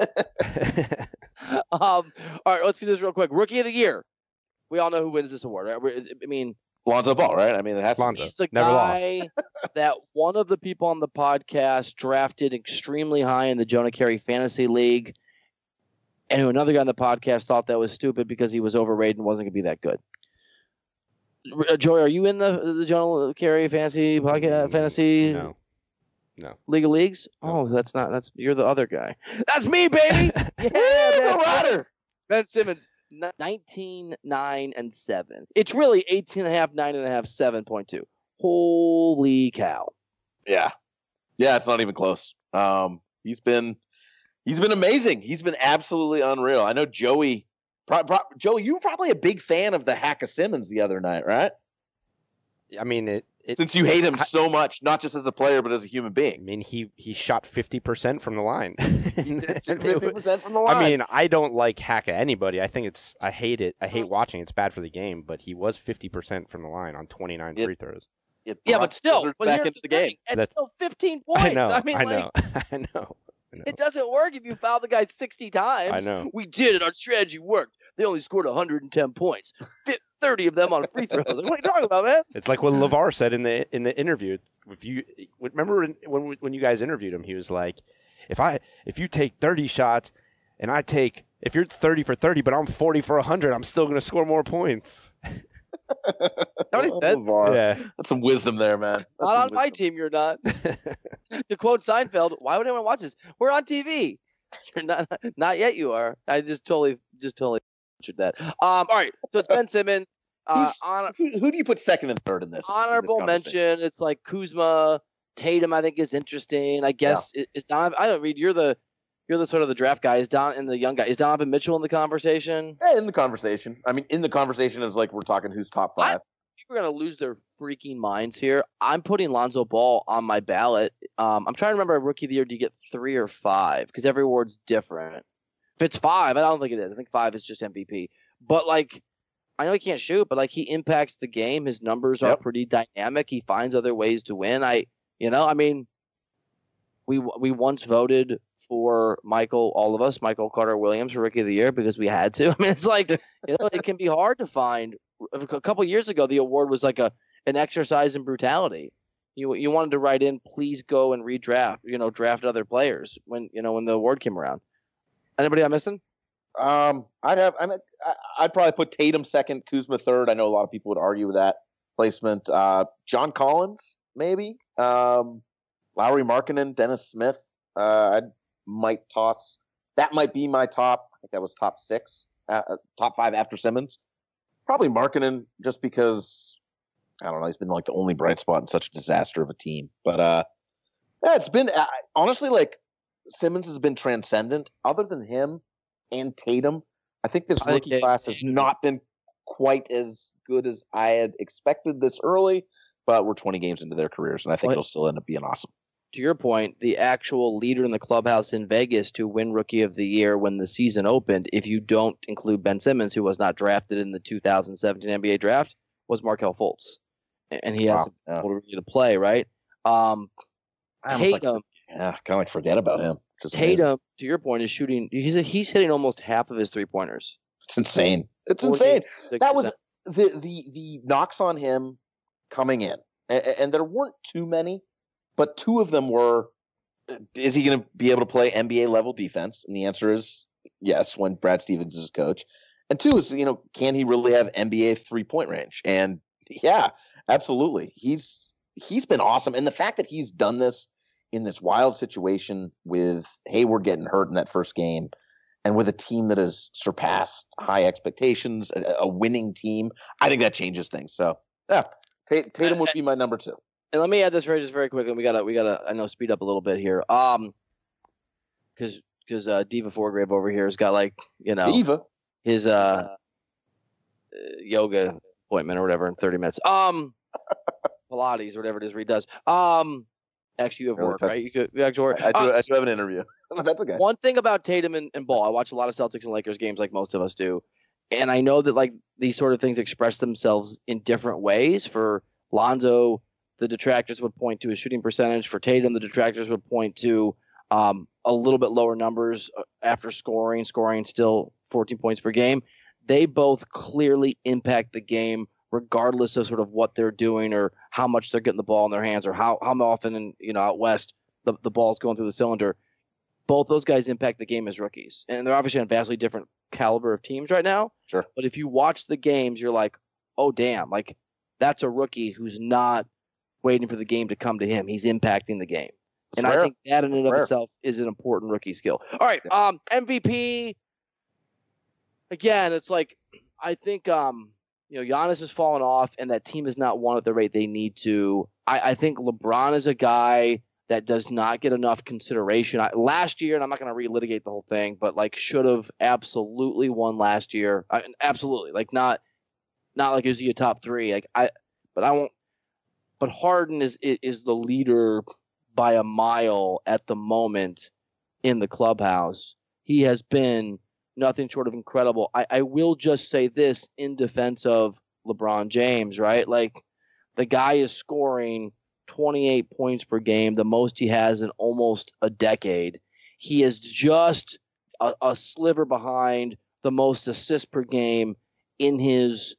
um, all right, let's do this real quick. Rookie of the Year. We all know who wins this award. Right? I mean, Lonzo Ball, right? I mean, it has to Lonzo. be. He's the Never guy that one of the people on the podcast drafted extremely high in the Jonah Carey Fantasy League, and who another guy on the podcast thought that was stupid because he was overrated and wasn't going to be that good. Joey, are you in the the Jonah Carey Fantasy podcast? Fantasy? No. No. League of Leagues? No. Oh, that's not. That's you're the other guy. That's me, baby. Yeah, Ben Simmons. Ben Simmons. nineteen, nine, and seven. It's really eighteen and a half, nine and a half, seven point two. Holy cow. Yeah. Yeah, it's not even close. Um, he's been he's been amazing. He's been absolutely unreal. I know Joey pro, pro, Joey, you were probably a big fan of the hack of Simmons the other night, right? I mean, it, it since you hate him I, so much, not just as a player, but as a human being. I mean, he, he shot fifty percent from the line. fifty percent from the line. I mean, I don't like hack at anybody. I think it's, I hate it. I hate watching it. It's bad for the game, but he was fifty percent from the line on twenty-nine it, free throws. Yeah, but still, but back into the game. And still fifteen points. I know. I mean, I like, know. I know. It doesn't work if you foul the guy sixty times. I know. We did it. Our strategy worked. They only scored one hundred ten points. thirty of them on free throws. Like, what are you talking about, man? It's like what LeVar said in the in the interview. If you remember when when you guys interviewed him, he was like, "If I if you take thirty shots and I take if you're thirty for thirty, but I'm forty for one hundred, I'm still going to score more points." What he said? Yeah, that's some wisdom there, man. That's not on wisdom. my team, you're not. To quote Seinfeld, why would anyone watch this? We're on T V. You're not. Not yet. You are. I just totally, just totally answered that. Um. All right. So it's Ben Simmons. Uh, on, who, who do you put second and third in this? Honorable in this mention. It's like Kuzma, Tatum. I think is interesting. I guess yeah. it, it's Donovan. I don't read. You're the. You're the sort of the draft guy. Is Don and the young guy? Is Donovan Mitchell in the conversation? Yeah, in the conversation. I mean, in the conversation is like we're talking who's top five. I, People are gonna lose their freaking minds here. I'm putting Lonzo Ball on my ballot. Um, I'm trying to remember a rookie of the year. Do you get three or five? Because every award's different. If it's five, I don't think it is. I think five is just M V P. But like, I know he can't shoot, but like he impacts the game. His numbers are yep. pretty dynamic. He finds other ways to win. I, you know, I mean, we we once voted for Michael, all of us, Michael Carter Williams for Rookie of the Year because we had to. I mean, it's like, you know, it can be hard to find. A couple of years ago, the award was like a an exercise in brutality. You you wanted to write in, please go and redraft, you know, draft other players when you know when the award came around. Anybody I'm missing? Um, I'd have. I'm. I'd probably put Tatum second, Kuzma third. I know a lot of people would argue with that placement. Uh, John Collins, maybe. Um, Lowry Markkanen, Dennis Smith. Uh, I might toss. That might be my top. I think that was top six, uh, top five after Simmons. Probably Markkanen, just because I don't know. He's been like the only bright spot in such a disaster of a team. But uh, yeah, it's been uh, honestly like Simmons has been transcendent. Other than him and Tatum, I think this I rookie think class has not been quite as good as I had expected this early. But we're twenty games into their careers, and I think what? they'll still end up being awesome. To your point, the actual leader in the clubhouse in Vegas to win Rookie of the Year when the season opened, if you don't include Ben Simmons, who was not drafted in the two thousand seventeen N B A draft, was Markelle Fultz. And he has Wow. to, Yeah. to, to play, right? Um, Tatum, like, yeah, kind of like forget about him. Just Tatum, amazing. to your point, is shooting. He's he's hitting almost half of his three pointers. It's insane. It's insane. That was the the the knocks on him coming in, and, and there weren't too many. But two of them were, is he going to be able to play N B A level defense? And the answer is yes, when Brad Stevens is coach. And two is, you know, can he really have N B A three point range? And yeah, absolutely. He's, he's been awesome. And the fact that he's done this in this wild situation with Hayward getting hurt in that first game and with a team that has surpassed high expectations, a, a winning team, I think that changes things. So yeah, Tatum would be my number two. And let me add this very just very quickly. We gotta we gotta I know speed up a little bit here. Um, because because uh, Diva Forgrave over here has got like you know Diva his uh, uh yoga appointment or whatever in thirty minutes. Um, Pilates or whatever it is where he does. Um, actually you have work, right? You could you have work. I do. Uh, I do have an interview. That's okay. One thing about Tatum and, and Ball, I watch a lot of Celtics and Lakers games like most of us do, and I know that like these sort of things express themselves in different ways. For Lonzo, the detractors would point to his shooting percentage. For Tatum, the detractors would point to um, a little bit lower numbers after scoring, scoring still fourteen points per game. They both clearly impact the game regardless of sort of what they're doing or how much they're getting the ball in their hands or how, how often, in, you know, out west, the, the ball's going through the cylinder. Both those guys impact the game as rookies. And they're obviously on vastly different caliber of teams right now. Sure. But if you watch the games, you're like, oh, damn, like that's a rookie who's not waiting for the game to come to him. He's impacting the game. It's and rare. I think that in and of rare. itself is an important rookie skill. All right. Yeah. Um, M V P. Again, it's like, I think, um, you know, Giannis has fallen off and that team has not won at the rate they need to. I, I think LeBron is a guy that does not get enough consideration. I, last year, and I'm not going to relitigate the whole thing, but like should have absolutely won last year. I, absolutely. Like not, not like is he a top three? Like I, but I won't. But Harden is is the leader by a mile at the moment in the clubhouse. He has been nothing short of incredible. I, I will just say this in defense of LeBron James, right? Like the guy is scoring twenty-eight points per game, the most he has in almost a decade. He is just a, a sliver behind the most assists per game in his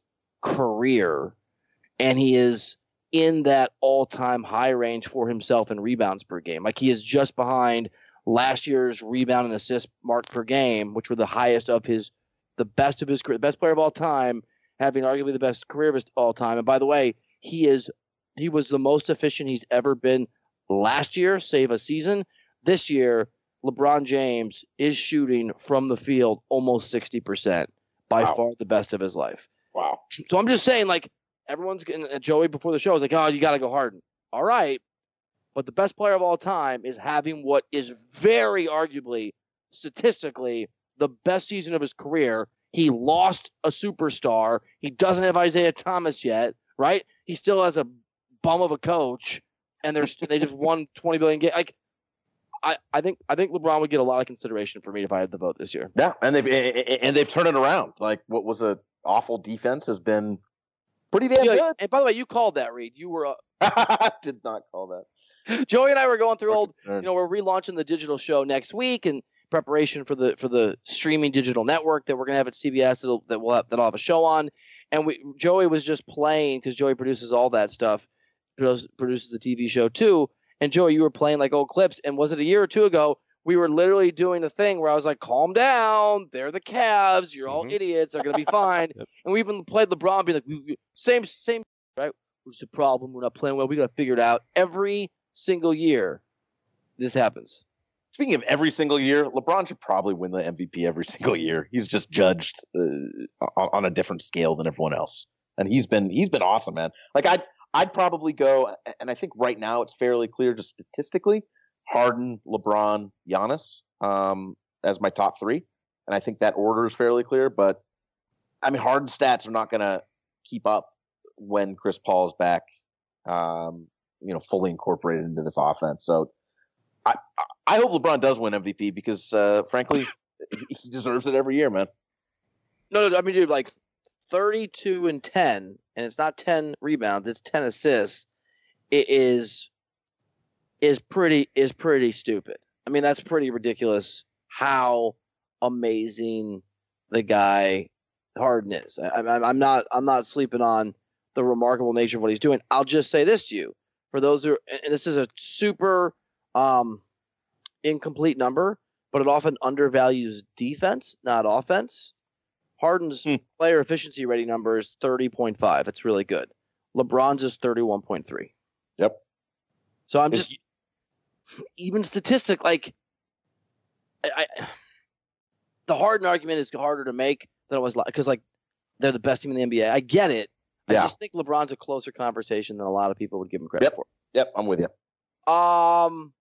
career, and he is in that all-time high range for himself in rebounds per game. Like, he is just behind last year's rebound and assist mark per game, which were the highest of his, the best of his career, the best player of all time, having arguably the best career of his all time. And by the way, he is he was the most efficient he's ever been last year, save a season. This year, LeBron James is shooting from the field almost sixty percent, by wow. far the best of his life. Wow. So I'm just saying, like, everyone's getting uh, Joey before the show was like, oh, you got to go Harden. All right. But the best player of all time is having what is very arguably, statistically, the best season of his career. He lost a superstar. He doesn't have Isaiah Thomas yet, right? He still has a bum of a coach, and they're they just won twenty billion games. Like, I, I think I think LeBron would get a lot of consideration for me if I had the vote this year. Yeah, and they've and they've turned it around. Like, what was a awful defense has been pretty damn yeah, good. And by the way, you called that, Reed. You were. Uh, I did not call that. Joey and I were going through old. You know, we're relaunching the digital show next week, and preparation for the for the streaming digital network that we're gonna have at C B S that'll, that we'll have, that I'll have a show on. And we Joey was just playing because Joey produces all that stuff, produces, produces the T V show too. And Joey, you were playing like old clips. And was it a year or two ago? We were literally doing the thing where I was like, "Calm down, they're the Cavs. You're all mm-hmm. idiots. They're gonna be fine." Yep. And we even played LeBron, being like, we, we, "Same, same, right? What's the problem? We're not playing well. We gotta figure it out." Every single year, this happens. Speaking of every single year, LeBron should probably win the M V P every single year. He's just judged uh, on a different scale than everyone else, and he's been he's been awesome, man. Like I'd I'd probably go, and I think right now it's fairly clear, just statistically, Harden, LeBron, Giannis um, as my top three, and I think that order is fairly clear. But I mean, Harden's stats are not going to keep up when Chris Paul's back, um, you know, fully incorporated into this offense. So I. I hope LeBron does win M V P because, uh, frankly, he deserves it every year, man. No, no, I mean, dude, like thirty-two and ten, and it's not ten rebounds; it's ten assists. It is is pretty is pretty stupid. I mean, that's pretty ridiculous. How amazing the guy Harden is. I, I, I'm not I'm not sleeping on the remarkable nature of what he's doing. I'll just say this to you: for those who, and this is a super. Um, incomplete number, but it often undervalues defense, not offense. Harden's hmm. player efficiency rating number is thirty point five. It's really good. LeBron's is thirty-one point three. Yep. So I'm just, it's, even statistic, like, I, I, the Harden argument is harder to make than it was, because, like, they're the best team in the N B A. I get it. I yeah. just think LeBron's a closer conversation than a lot of people would give him credit yep. for. Yep, I'm with you. Um...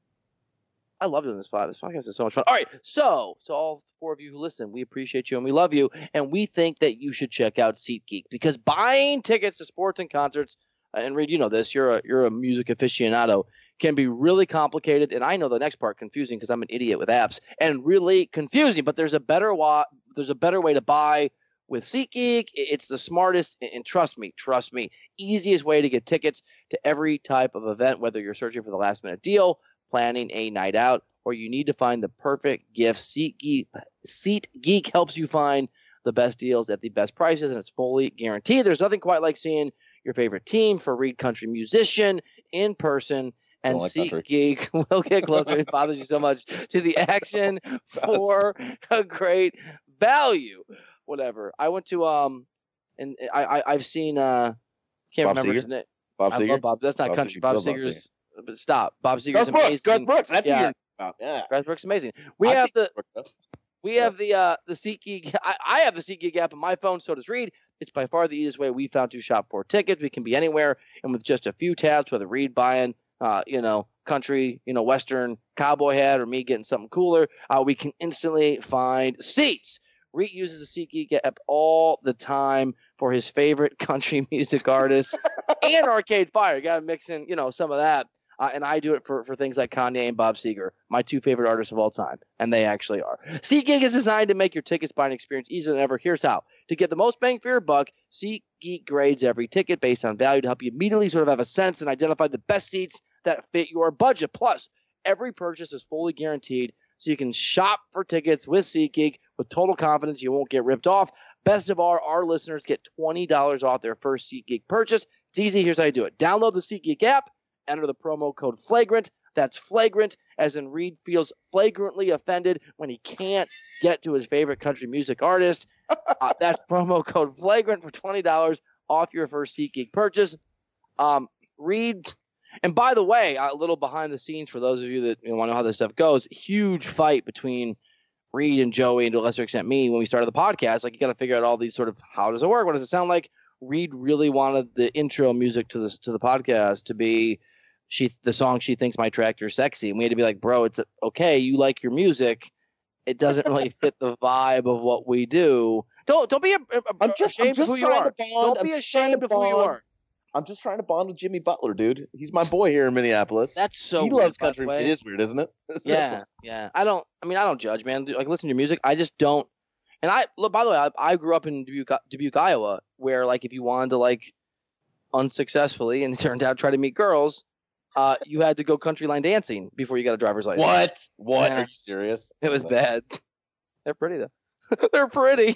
I love doing this podcast. This podcast is so much fun. All right, so to all four of you who listen, we appreciate you and we love you, and we think that you should check out SeatGeek, because buying tickets to sports and concerts, and Reed, you know this, you're a you're a music aficionado, can be really complicated, and I know the next part confusing because I'm an idiot with apps, and really confusing. But there's a better wa- there's a better way to buy with SeatGeek. It's the smartest, and trust me, trust me, easiest way to get tickets to every type of event, whether you're searching for the last minute deal, planning a night out, or you need to find the perfect gift. SeatGeek, SeatGeek helps you find the best deals at the best prices, and it's fully guaranteed. There's nothing quite like seeing your favorite team, for Reed Country Musician, in person, and like SeatGeek will get closer. It bothers you so much to the action for a great value. Whatever. I went to um, and I, I I've seen uh, can't Bob remember Seger? his name. Bob I Seger? love Bob. That's not Bob country. Seger. Bob Bob Seger's. But stop. Bob Seger's Garth Brooks. amazing. Garth Brooks. That's yeah. what you're about. Yeah. Garth Brooks amazing. We I have the Brooks, we yeah. have the uh the SeatGeek. I, I have the SeatGeek app on my phone. So does Reed. It's by far the easiest way we found to shop for tickets. We can be anywhere, and with just a few tabs, whether Reed buying uh you know country, you know Western cowboy hat, or me getting something cooler, uh, we can instantly find seats. Reed uses the SeatGeek app all the time for his favorite country music artists and Arcade Fire. Got to mix in, you know, some of that. Uh, and I do it for, for things like Kanye and Bob Seger, my two favorite artists of all time. And they actually are. SeatGeek is designed to make your tickets buying experience easier than ever. Here's how. To get the most bang for your buck, SeatGeek grades every ticket based on value to help you immediately sort of have a sense and identify the best seats that fit your budget. Plus, every purchase is fully guaranteed so you can shop for tickets with SeatGeek with total confidence you won't get ripped off. Best of all, our listeners get twenty dollars off their first SeatGeek purchase. It's easy. Here's how you do it. Download the SeatGeek app. Enter the promo code FLAGRANT. That's flagrant, as in Reed feels flagrantly offended when he can't get to his favorite country music artist. Uh, that's promo code FLAGRANT for twenty dollars off your first SeatGeek purchase. Um, Reed, and by the way, a little behind the scenes for those of you that you know, want to know how this stuff goes, huge fight between Reed and Joey, and to a lesser extent me, when we started the podcast. Like, you got to figure out all these sort of, how does it work? What does it sound like? Reed really wanted the intro music to the to the podcast to be she the song "She Thinks My Tractor's Sexy," and we had to be like, bro, it's okay, you like your music, it doesn't really fit the vibe of what we do. Don't don't be a, a, I'm just, ashamed I'm just of who you trying are. to bond. Don't be I'm ashamed of who you bond. are. I'm just trying to bond with Jimmy Butler, dude. He's my boy here in Minneapolis. That's so he weird, loves by the country. way. It is weird, isn't it? Yeah, yeah. I don't. I mean, I don't judge, man. Like, listen to your music. I just don't. And I look. By the way, I, I grew up in Dubuque, Dubuque, Iowa, where like if you wanted to like unsuccessfully and it turned out try to meet girls, uh, you had to go country line dancing before you got a driver's license. What? What? Yeah. Are you serious? It was bad. They're pretty though. They're pretty.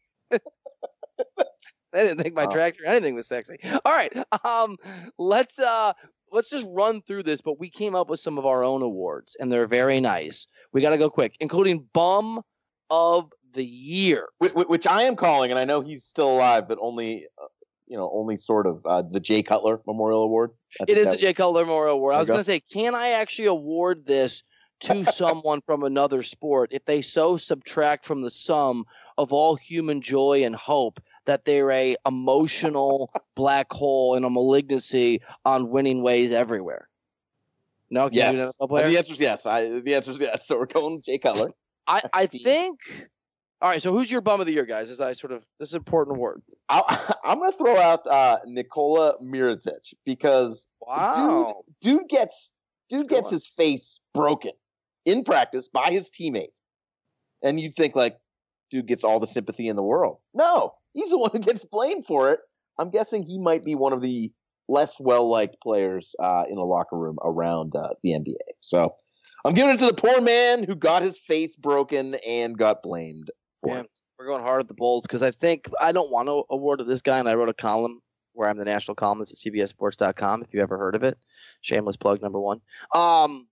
I didn't think my Oh. tractor or anything was sexy. All right. Um, let's uh let's just run through this, but we came up with some of our own awards, and they're very nice. We got to go quick, including Bum of the Year. Which, which I am calling, and I know he's still alive, but only, uh, you know, only sort of uh, the Jay Cutler Memorial Award. I It think is that the Jay Cutler Memorial Award. I There was you going to say, can I actually award this to someone from another sport if they so subtract from the sum of all human joy and hope that they're a emotional black hole and a malignancy on winning ways everywhere? No, can Yes. you do that, Uh, player? the answer is yes. I, the answer is yes. So we're going with Jay Cutler. I, I think. All right, so who's your Bum of the Year, guys? As I sort of this is an important award. I, I'm going to throw out uh, Nikola Mirotic because Wow, dude, dude gets dude Go gets on. his face broken in practice by his teammates, and you'd think like, dude gets all the sympathy in the world. No, he's the one who gets blamed for it. I'm guessing he might be one of the less well-liked players uh, in a locker room around uh, the N B A. So I'm giving it to the poor man who got his face broken and got blamed for Yeah. it. We're going hard at the Bulls because I think I don't want to award to this guy, and I wrote a column where I'm the national columnist at C B S Sports dot com. If you ever heard of it, shameless plug number one. Um,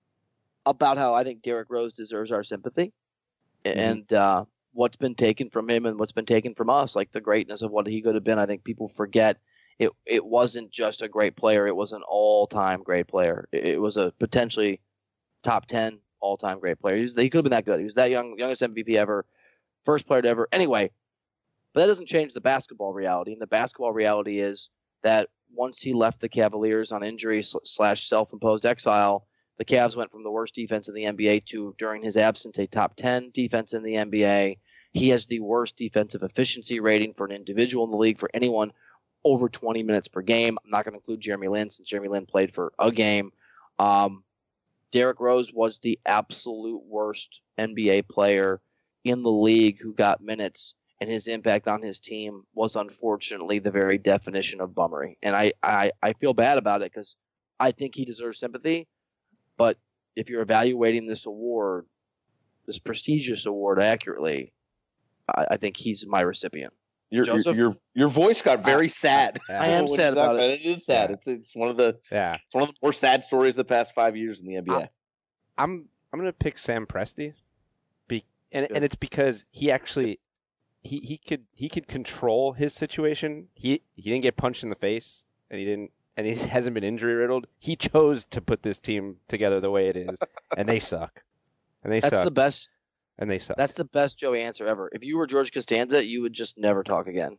about how I think Derrick Rose deserves our sympathy, Mhm. and uh, what's been taken from him and what's been taken from us, like the greatness of what he could have been. I think people forget it. It wasn't just a great player; it was an all-time great player. It, it was a potentially top ten all-time great player. He, was, he could have been that good. He was that young, youngest M V P ever. First player to ever. Anyway, but that doesn't change the basketball reality. And the basketball reality is that once he left the Cavaliers on injury slash self-imposed exile, the Cavs went from the worst defense in the N B A to, during his absence, a top ten defense in the N B A. He has the worst defensive efficiency rating for an individual in the league for anyone over twenty minutes per game. I'm not going to include Jeremy Lin since Jeremy Lin played for a game. Um, Derrick Rose was the absolute worst N B A player in the league who got minutes, and his impact on his team was unfortunately the very definition of bummery. And I, I, I feel bad about it because I think he deserves sympathy. But if you're evaluating this award, this prestigious award accurately, I, I think he's my recipient. Your, your Joseph? your your voice got very sad. I am When sad you talk about it. It is sad. Yeah. It's it's one of the Yeah, it's one of the more sad stories of the past five years in the N B A. I- I'm I'm gonna pick Sam Presti, be and Good. and it's because he actually he, he could he could control his situation. He he didn't get punched in the face, and he didn't and he hasn't been injury riddled. He chose to put this team together the way it is, and they suck, and they That's suck, the best. and they suck. That's the best Joey answer ever. If you were George Costanza, you would just never talk again.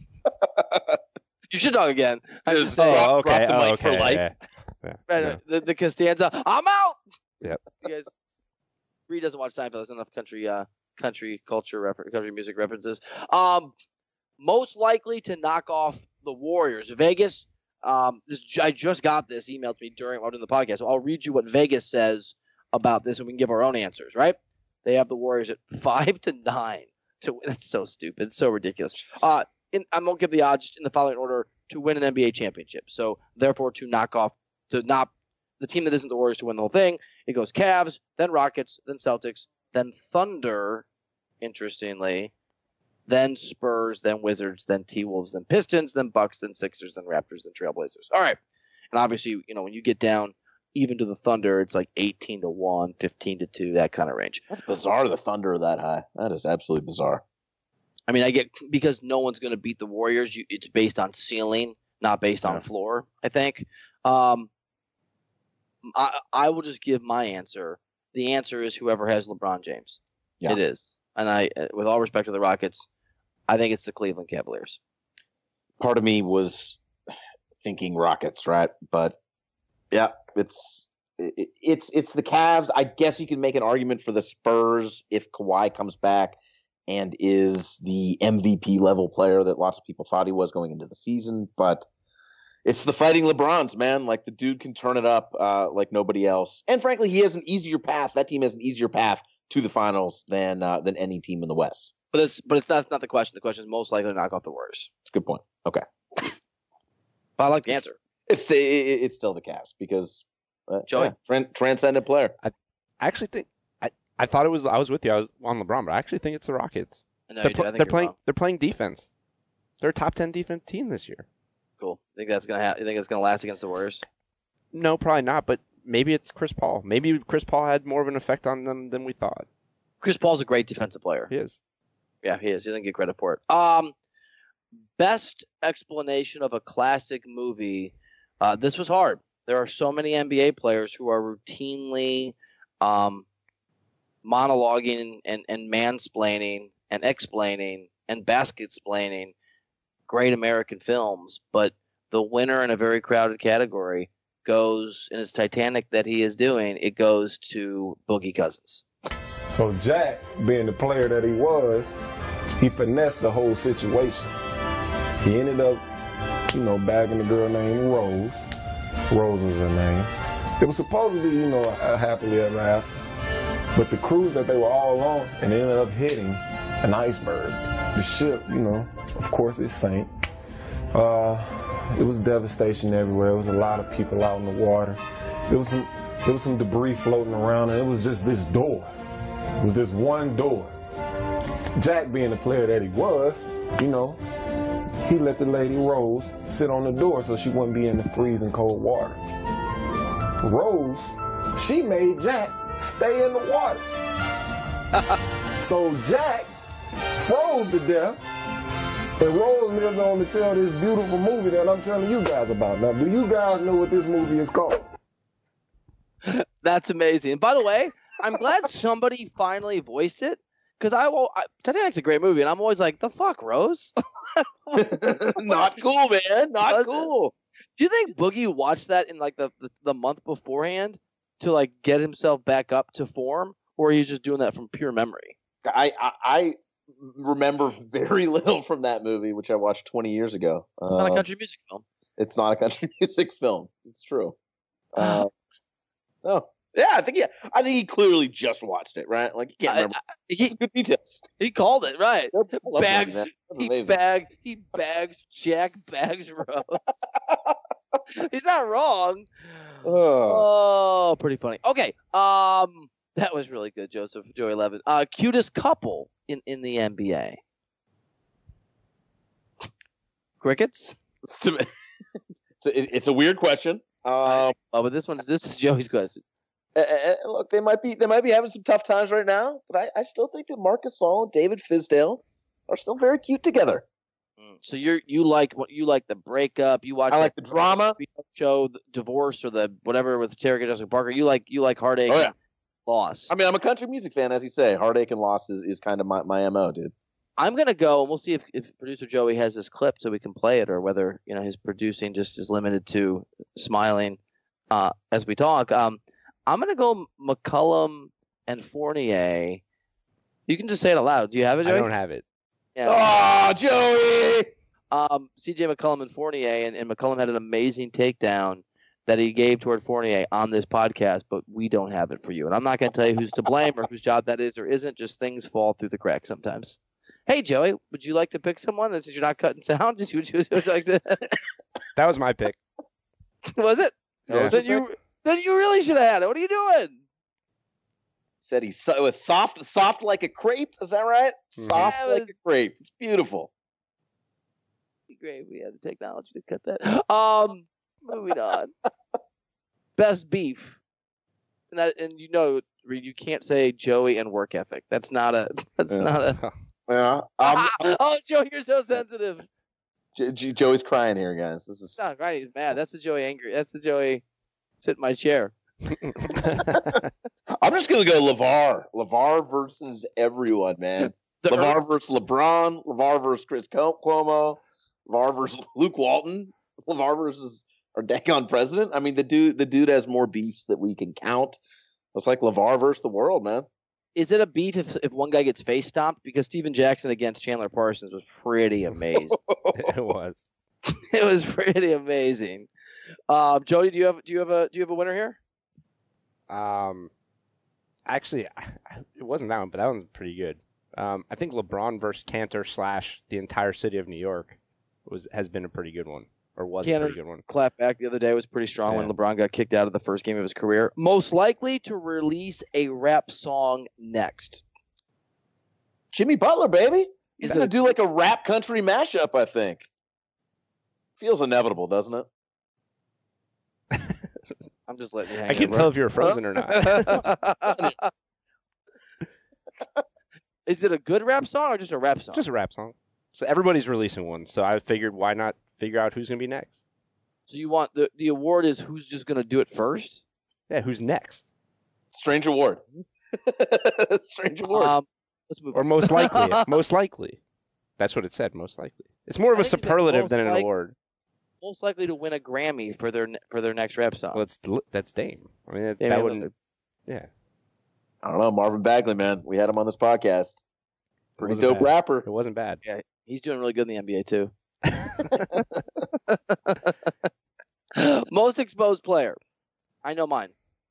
You should talk again. I should Just say, drop- oh, okay, drop the oh, mic for okay, life. yeah. Yeah. Right, Yeah. the, the Costanza, I'm out. Yep. You guys, Reed doesn't watch Seinfeld. There's enough country, uh, country culture, refer- country music references. Um, most likely to knock off the Warriors, Vegas. Um, this I just got this emailed to me during while doing the podcast. So I'll read you what Vegas says about this, and we can give our own answers. Right? They have the Warriors at five to nine to win. That's so stupid, so ridiculous. Uh, in, I'm gonna give the odds in the following order to win an N B A championship. So therefore, to knock off, to not the team that isn't the Warriors to win the whole thing It goes Cavs, then Rockets, then Celtics, then Thunder, interestingly, then Spurs, then Wizards, then T-Wolves, then Pistons, then Bucks, then Sixers, then Raptors, then Trailblazers. All right. And obviously, you know, when you get down even to the Thunder, it's like eighteen to one, fifteen to two, that kind of range. That's bizarre, the Thunder are that high. That is absolutely bizarre. I mean, I get because no one's going to beat the Warriors. You, it's based on ceiling, not based on yeah. floor, I think. Um, I, I will just give my answer. The answer is whoever has LeBron James. Yeah. It is. And I, with all respect to the Rockets, I think it's the Cleveland Cavaliers. Part of me was thinking Rockets, right? But yeah, it's it, it's it's the Cavs. I guess you can make an argument for the Spurs if Kawhi comes back and is the M V P level player that lots of people thought he was going into the season. But it's the Fighting LeBrons, man. Like, the dude can turn it up uh, like nobody else. And frankly, he has an easier path. That team has an easier path to the finals than uh, than any team in the West. But it's but it's not, not the question. The question is most likely to knock off the Warriors. That's a good point. Okay. But I like the answer. It's it, it's still the Cavs because uh, Joey, yeah, trans- transcendent player. I actually think I, I thought it was I was with you. I was on LeBron, but I actually think it's the Rockets. No, they're, you do. I think they're you're playing wrong. they're playing defense. They're a top ten defense team this year. Cool. Think that's gonna ha- you think it's gonna last against the Warriors? No, probably not. But maybe it's Chris Paul. Maybe Chris Paul had more of an effect on them than we thought. Chris Paul's a great defensive player. He is. Yeah, he is. He doesn't get credit for it. Um, best explanation of a classic movie. Uh, this was hard. There are so many N B A players who are routinely um, monologuing and, and mansplaining and explaining and basket-splaining great American films, but the winner in a very crowded category goes, and it's Titanic that he is doing, it goes to Boogie Cousins. So Jack, being the player that he was, he finessed the whole situation. He ended up, you know, bagging a girl named Rose. Rose was her name. It was supposed to be, you know, a happily ever after. But the cruise that they were all on, and they ended up hitting an iceberg. The ship, you know, of course it sank. Uh, it was devastation everywhere. There was a lot of people out in the water. There was some, there was some debris floating around, and it was just this door. It was this one door. Jack, being the player that he was, you know, he let the lady Rose sit on the door so she wouldn't be in the freezing cold water. Rose, she made Jack stay in the water. So Jack froze to death, and Rose lived on to tell this beautiful movie that I'm telling you guys about. Now, do you guys know what this movie is called? That's amazing. And by the way, I'm glad somebody finally voiced it, because I, I Titanic's a great movie, and I'm always like, the fuck, Rose? Not cool, man. Not cool. Do you think Boogie watched that in like the, the, the month beforehand to like get himself back up to form, or he's just doing that from pure memory? I, I, I remember very little from that movie, which I watched twenty years ago. It's uh, not a country music film. It's not a country music film. It's true. Uh, oh, yeah. I think yeah. I think he clearly just watched it, right? Like, he can't remember. I, I, he, good details. He called it right. Bags. Movie, he bags. He bags. Jack bags Rose. He's not wrong. Oh. oh, pretty funny. Okay. Um, that was really good, Joseph. Joey Levin. Uh, cutest couple in, in the N B A. Crickets. It's, a, it's a weird question. Um, oh, but this one's this is Joey's question. Uh, look, they might be they might be having some tough times right now, but I, I still think that Marc Gasol and David Fizdale are still very cute together. So you're you like what you like the breakup. You watch. I like the drama show, the divorce or the whatever with Terry Jessica Parker. You like you like heartache, oh, yeah. and loss. I mean, I'm a country music fan, as you say. Heartache and loss is, is kind of my, my M O, dude. I'm gonna go, and we'll see if, if producer Joey has this clip so we can play it, or whether you know his producing just is limited to smiling uh, as we talk. Um, I'm gonna go McCollum and Fournier. You can just say it aloud. Do you have it, Joey? I don't have it. Yeah. Oh, Joey! Um, C J McCollum and Fournier, and, and McCollum had an amazing takedown that he gave toward Fournier on this podcast, but we don't have it for you. And I'm not going to tell you who's to blame or whose job that is or isn't. Just things fall through the cracks sometimes. Hey, Joey, would you like to pick someone? Since you're not cutting sound, just would you, would you like to? That was my pick. Was it? Yeah. Then you then you really should have had it. What are you doing? Said he's so, it was soft, soft like a crepe. Is that right? Soft Yeah, like a crepe. It's beautiful. Great. We had the technology to cut that. Um, moving on. Best beef. And that, and you know, Reed, you can't say Joey and work ethic. That's not a. That's Yeah. not a. Yeah. Um, oh, Joey, you're so sensitive. J- J- Joey's crying here, guys. This is. No, right, he's mad. That's the Joey angry. That's the Joey. Sit in my chair. I'm just gonna go LeVar. LeVar versus everyone, man. The LeVar Earth- versus LeBron. LeVar versus Chris Cuomo. LeVar versus Luke Walton. LeVar versus our daggone president. I mean, the dude, the dude has more beefs that we can count. It's like LeVar versus the world, man. Is it a beef if if one guy gets face stomped? Because Steven Jackson against Chandler Parsons was pretty amazing. It was. It was pretty amazing. Um, Jody, do you have do you have a do you have a winner here? Um, actually, I- I- it wasn't that one, but that one's pretty good. Um, I think LeBron versus Cantor slash the entire city of New York was has been a pretty good one, or was Cantor- a pretty good one. Clap back the other day was pretty strong when Yeah. LeBron got kicked out of the first game of his career. Most likely to release a rap song next. Jimmy Butler, baby. He's Is gonna it- do like a rap country mashup. I think. Feels inevitable, doesn't it? I'm just letting you hang I can there, tell if you're frozen or not. bro. Is it a good rap song or just a rap song? Just a rap song. So everybody's releasing one. So I figured, why not figure out who's gonna be next? So you want the the award is who's just gonna do it first? Yeah, who's next? Strange award. Strange award. Um, let's move Or on. most likely. most likely. That's what it said. Most likely. It's more of I a think it's superlative most than an like- award. Most likely to win a Grammy for their for their next rap song. Well, it's that's Dame. I mean, that, Damian that Lillard. wouldn't. Yeah, I don't know. Marvin Bagley, man. We had him on this podcast. Pretty wasn't dope bad. rapper. it wasn't bad. Yeah, he's doing really good in the N B A too. Most exposed player. I know mine.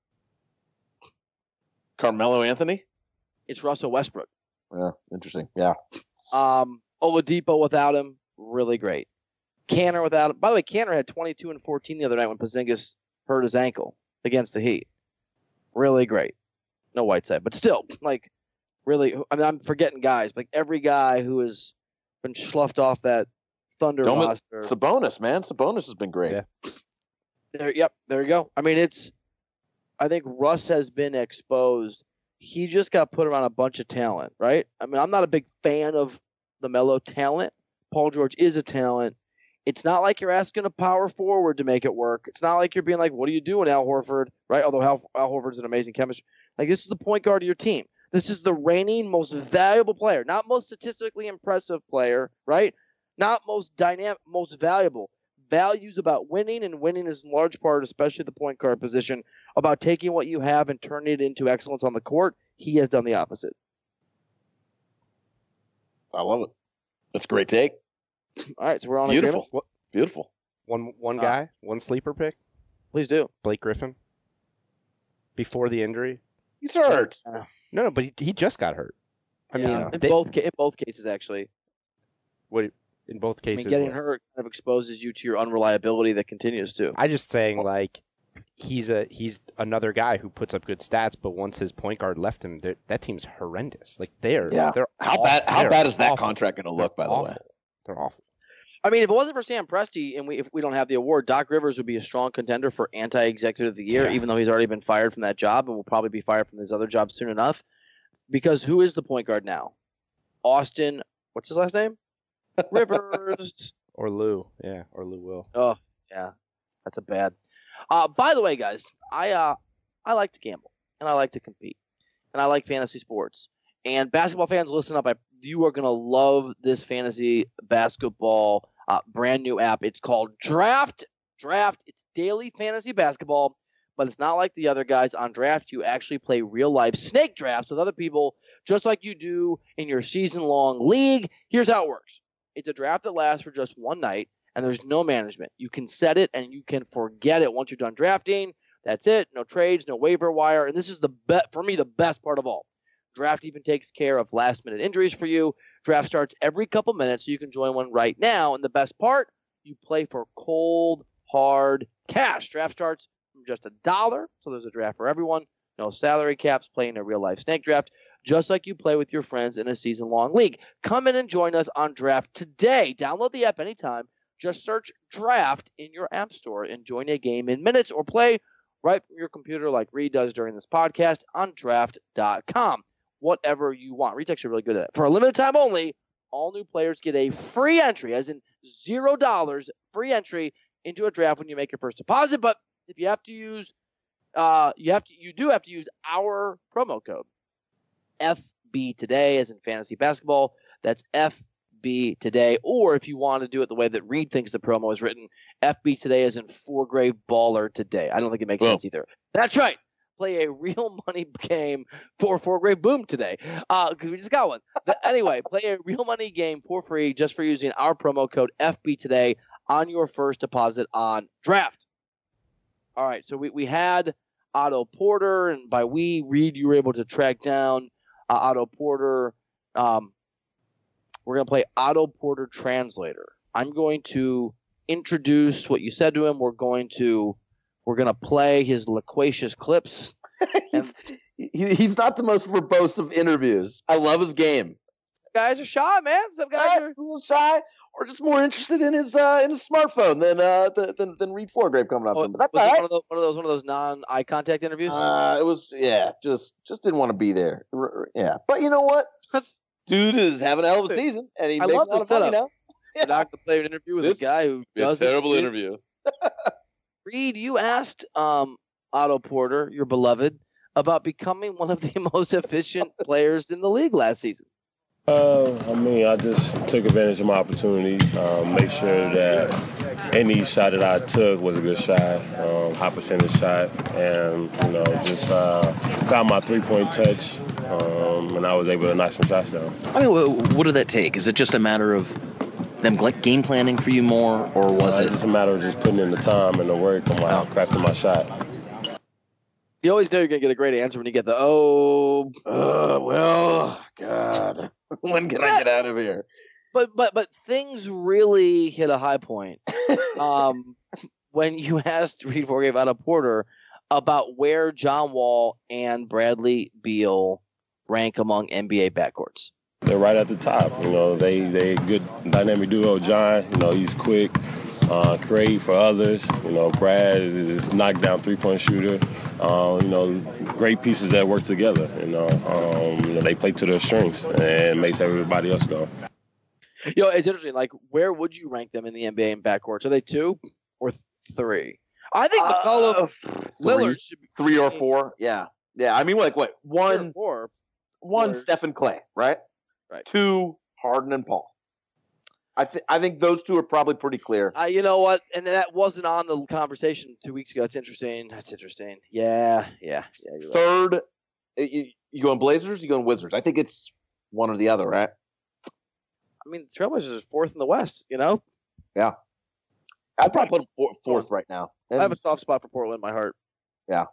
Carmelo Anthony. It's Russell Westbrook. Yeah, interesting. Yeah. Um, Oladipo without him, really great. Canner without him. By the way, Canner had twenty-two and fourteen the other night when Porzingis hurt his ankle against the Heat. Really great. No Whiteside, but still, like, really. I mean, I'm forgetting guys. Like every guy who has been sloughed off that Thunder Don't mi- roster. Sabonis, man. Sabonis has been great. Yeah. There, yep, there you go. I mean, it's. I think Russ has been exposed. He just got put around a bunch of talent, right? I mean, I'm not a big fan of the Melo talent. Paul George is a talent. It's not like you're asking a power forward to make it work. It's not like you're being like, "What are you doing, Al Horford?" Right? Although Al, Al Horford's an amazing chemist. Like this is the point guard of your team. This is the reigning most valuable player, not most statistically impressive player, right? Not most dynamic, most valuable. Values about winning, and winning is in large part, especially the point guard position, about taking what you have and turning it into excellence on the court. He has done the opposite. I love it. That's a great take. All right, so we're on Beautiful. agreement? Beautiful. One one Uh, guy, one sleeper pick. Please do. Blake Griffin. Before the injury. He's hurt. No, no, but he, he just got hurt. I Yeah, mean, in they- both ca- in both cases, actually. what in both I cases. mean, getting what? hurt kind of exposes you to your unreliability that continues to. I just saying like he's a he's another guy who puts up good stats, but once his point guard left him, they're- that team's horrendous. Like they're Yeah. they're How awful. bad? How They're bad is that awful. contract going to look? They're By the awful. way, They're awful. I mean, if it wasn't for Sam Presti and we if we don't have the award, Doc Rivers would be a strong contender for anti-executive of the year, Yeah. even though he's already been fired from that job and will probably be fired from his other job soon enough. Because who is the point guard now? Austin, what's his last name? Rivers. Or Lou, yeah, or Lou Will. Oh, yeah, that's a bad. Uh, by the way, guys, I uh, I like to gamble and I like to compete and I like fantasy sports. And basketball fans, listen up! I, you are gonna love this fantasy basketball uh, brand new app. It's called Draft. Draft. It's daily fantasy basketball, but it's not like the other guys on Draft. You actually play real life snake drafts with other people, just like you do in your season long league. Here's how it works. It's a draft that lasts for just one night, and there's no management. You can set it, and you can forget it once you're done drafting. That's it. No trades, no waiver wire. And this is the be- for me, the best part of all. Draft even takes care of last-minute injuries for you. Draft starts every couple minutes, so you can join one right now. And the best part, you play for cold, hard cash. Draft starts from just a dollar, so there's a draft for everyone. no salary caps, playing a real-life snake draft, just like you play with your friends in a season-long league. Come in and join us on Draft today. Download the app anytime. Just search Draft in your app store and join a game in minutes or play right from your computer like Reed does during this podcast on draft dot com. Whatever you want. Reed's actually really good at it. For a limited time only, all new players get a free entry, as in zero dollars free entry into a draft when you make your first deposit. But if you have to use, uh, you have to, you do have to use our promo code F B today, as in fantasy basketball. That's F B today. Or if you want to do it the way that Reed thinks the promo is written, F B today, as in four grade baller today. I don't think it makes well, sense either. That's right. Play a real money game for four grade boom today. Uh, because we just got one. But anyway, play a real money game for free just for using our promo code F B today on your first deposit on Draft. All right, so we, we had Otto Porter, and by we, Reed, you were able to track down uh, Otto Porter. Um, we're going to play Otto Porter Translator. I'm going to introduce what you said to him. We're going to we're going to play his loquacious clips. he's, he, he's not the most verbose of interviews. I love his game. Guys are shy, man. Some guys are a little shy, or just more interested in his uh, in his smartphone than uh than than Reed Foregrave coming up. Oh, to him. But that's was all it right. one of those one of those one of those non eye contact interviews? Uh, it was yeah, just just didn't want to be there. Yeah, but you know what? Dude is having a hell of a season, and he I makes love a lot the of money setup. now. You're not going to play an interview with This a guy who does a terrible it. interview. Reed, you asked um, Otto Porter, your beloved, about becoming one of the most efficient players in the league last season. Uh, I mean, I just took advantage of my opportunities, um, make sure that any shot that I took was a good shot, um, high percentage shot, and, you know, just uh, found my three-point touch, um, and I was able to knock some shots down. I mean, what did that take? Is it just a matter of them game planning for you more, or was uh, it? It's just a matter of just putting in the time and the work on my oh. crafting my shot. You always know you're going to get a great answer when you get the, oh, uh, well, God, when can I get out of here? But but but things really hit a high point um, when you asked Reed Foregrave Otto Porter about where John Wall and Bradley Beal rank among N B A backcourts. They're right at the top. You know, they they good dynamic duo. John, you know, he's quick, uh, create for others. You know, Brad is, is knockdown three-point shooter. Uh, you know, great pieces that work together. You know, um, you know, they play to their strengths and makes everybody else go. You know, it's interesting. Like, where would you rank them in the N B A in backcourts? Are they two or three? I think McCollum, uh, Lillard should be three or four. Yeah, yeah. I mean, like what? One, four. One, Lillard. Stephen Clay, right? Right. Two, Harden and Paul. I think I think those two are probably pretty clear. Uh, you know what? And that wasn't on the conversation two weeks ago. That's interesting. That's interesting. Yeah, yeah, yeah. Third, right. you, you going Blazers? You going Wizards? I think it's one or the other, right? I mean, the Trailblazers are fourth in the West. You know. Yeah. I'd probably put them fourth, fourth right now. And I have a soft spot for Portland in my heart. Yeah.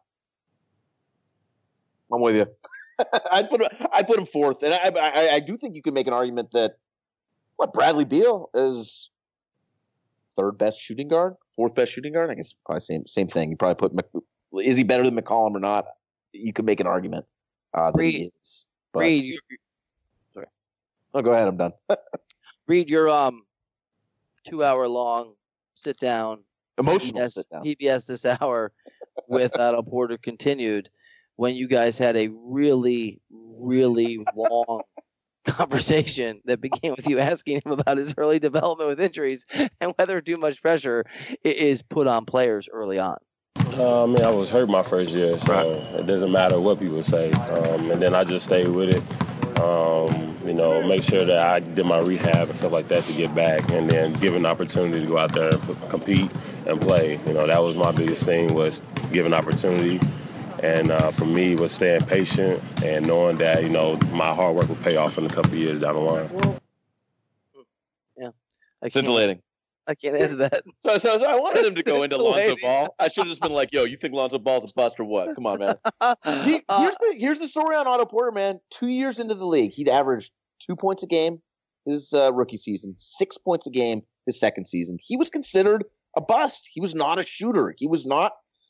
I'm with you. I'd put I'd put him fourth, and I, I I do think you could make an argument that what Bradley Beal is third best shooting guard, fourth best shooting guard. I guess probably same same thing. You probably put Mc, is he better than McCollum or not? You could make an argument uh, that Reed, he is. But, Reed, you're, sorry. Oh, go ahead. I'm done. Reed, your um two hour long sit down emotional P B S, sit down P B S this hour with Otto Porter continued. When you guys had a really, really long conversation that began with you asking him about his early development with injuries and whether too much pressure is put on players early on. Uh, I mean, I was hurt my first year, so it doesn't matter what people say. Um, and then I just stayed with it, um, you know, make sure that I did my rehab and stuff like that to get back, and then give an opportunity to go out there and compete and play. You know, that was my biggest thing, was give an opportunity. And uh, for me, was staying patient and knowing that, you know, my hard work will pay off in a couple of years down the line. Yeah. I Scintillating. I can't answer that. So, so, so I wanted him to go into Lonzo Ball. I should have just been like, yo, you think Lonzo Ball's a bust or what? Come on, man. he, here's, the, here's the story on Otto Porter, man. Two years into the league, he'd averaged two points a game his uh, rookie season, six points a game his second season. He was considered a bust. He was not a shooter. He was not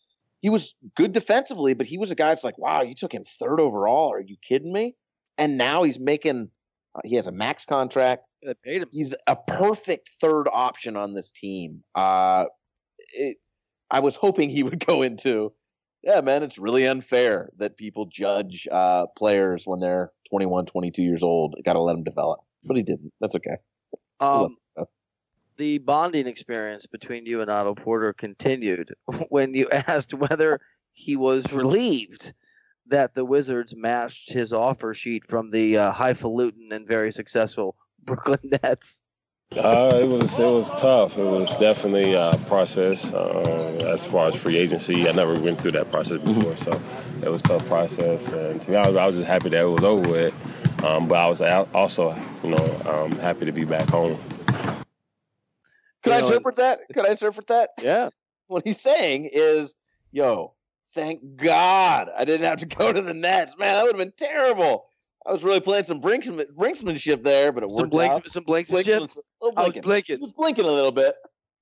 he was good defensively, but he was a guy that's like, wow, you took him third overall. Are you kidding me? And now he's making uh, – he has a max contract. They paid him. He's a perfect third option on this team. Uh, it, I was hoping he would go into, yeah, man, it's really unfair that people judge uh, players when they're twenty-one, twenty-two years old. Got to let them develop. But he didn't. That's okay. Um, the bonding experience between you and Otto Porter continued when you asked whether he was relieved that the Wizards matched his offer sheet from the uh, highfalutin and very successful Brooklyn Nets. Uh, it was it was tough. It was definitely a process uh, as far as free agency. I never went through that process before, so it was a tough process. And to be honest, I was just happy that it was over with. Um, but I was also, you know, um, happy to be back home. Could I interpret that? Could I interpret that? Yeah. What he's saying is, yo, thank God I didn't have to go to the Nets. Man, that would have been terrible. I was really playing some brinksman, brinksmanship there, but it Some worked blinks, out. some blinksmanship. Blinksman- oh, I was blinking. blinking. He was blinking a little bit.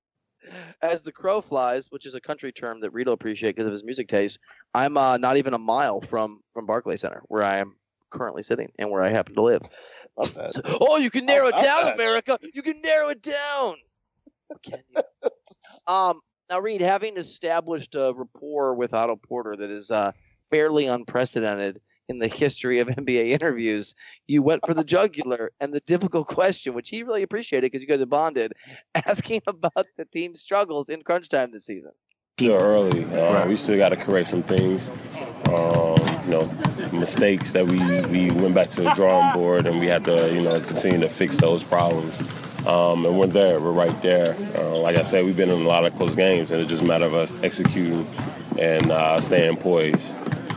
As the crow flies, which is a country term that Reed will appreciate because of his music taste, I'm uh, not even a mile from from Barclays Center, where I am currently sitting and where I happen to live. Not bad. So- oh, you can narrow it Not down, bad. America. You can narrow it down. Can you? Um, now, Reed, having established a rapport with Otto Porter that is uh, fairly unprecedented in the history of N B A interviews, you went for the jugular and the difficult question, which he really appreciated because you guys have bonded, asking about the team's struggles in crunch time this season. Still early. Uh, we still got to correct some things. Um, you know, mistakes that we, we went back to the drawing board, and we had to, you know, continue to fix those problems. Um, and we're there. We're right there. Uh, like I said, we've been in a lot of close games, and it's just a matter of us executing and uh, staying poised.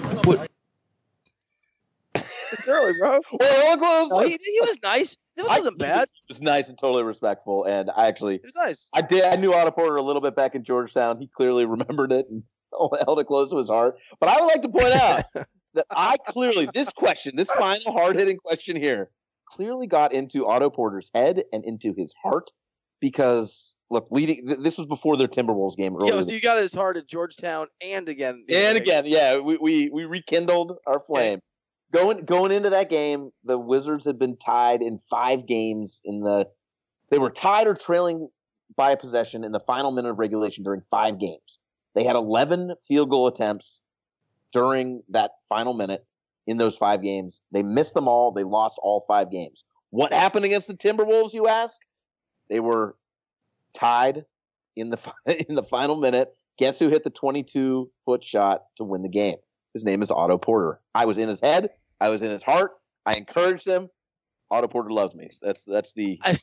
It's early, bro. Well, close. No, he, he was nice. It wasn't I, bad. It was nice and totally respectful, and I actually, It was nice. I did. I knew Otto Porter a little bit back in Georgetown. He clearly remembered it and held it close to his heart. But I would like to point out that I clearly, this question, this final hard-hitting question here, clearly got into Otto Porter's head and into his heart because, look, leading. Th- this was before their Timberwolves game earlier. Yeah, so you got his heart at Georgetown and again. the And other again, yeah, we, we we rekindled our flame. Going going into that game, the Wizards had been tied in five games in the they were tied or trailing by a possession in the final minute of regulation during five games. They had eleven field goal attempts during that final minute in those five games. They missed them all. They lost all five games. What happened against the Timberwolves, you ask? They were tied in the in the final minute. Guess who hit the twenty-two foot shot to win the game? His name is Otto Porter. I was in his head. I was in his heart. I encouraged him. Otto Porter loves me. That's that's the I,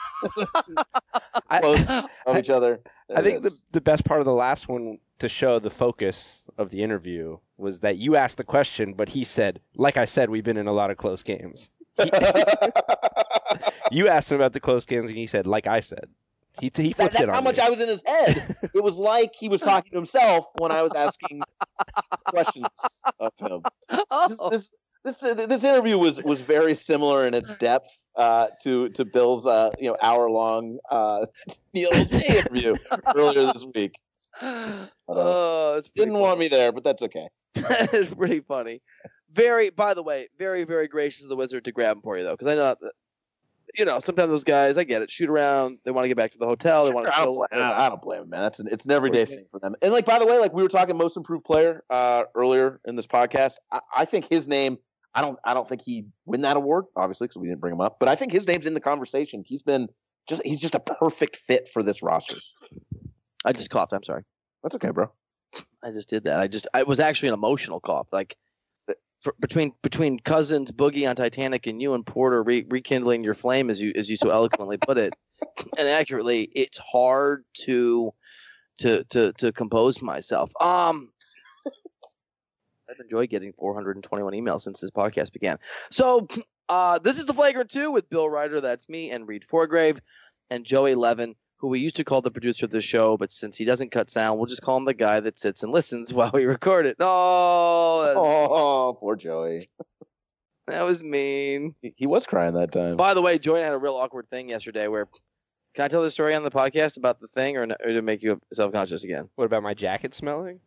close of I, each other. I think the, the best part of the last one to show the focus of the interview was that you asked the question, but he said, like I said, we've been in a lot of close games. He, you asked him about the close games, and he said, like I said. He, he flipped that, it that's on how much me. I was in his head. It was like he was talking to himself when I was asking questions of him. This, this, this, uh, this interview was, was very similar in its depth uh, to to Bill's uh, you know hour long uh, Neil O'Shea interview earlier this week. But, uh, Oh, it's didn't funny. want me there, but that's okay. That is pretty funny. Very, by the way, very, very gracious of the Wizard to grab him for you, though, because I know that, you know, sometimes those guys, I get it, shoot around, they want to get back to the hotel, they want to I don't, chill. blame, I don't blame him, man. That's an, it's an everyday thing for them. And like, by the way, like we were talking most improved player uh, earlier in this podcast. I, I think his name. I don't. I don't think he'd win that award, obviously, because we didn't bring him up. But I think his name's in the conversation. He's been just. He's just a perfect fit for this roster. I just coughed. I'm sorry. That's okay, bro. I just did that. I just. I was actually an emotional cough. Like for, between between Cousins, Boogie on Titanic, and you and Porter re- rekindling your flame, as you as you so eloquently put it, and accurately, it's hard to to to to compose myself. Um. I've enjoyed getting four hundred twenty-one emails since this podcast began. So uh, this is the Flagrant two with Bill Ryder, that's me, and Reed Forgrave, and Joey Levin, who we used to call the producer of the show, but since he doesn't cut sound, we'll just call him the guy that sits and listens while we record it. Oh, Oh, poor Joey. that was mean. He, he was crying that time. By the way, Joey had a real awkward thing yesterday where, can I tell the story on the podcast about the thing, or, or to make you self-conscious again? What about my jacket smelling?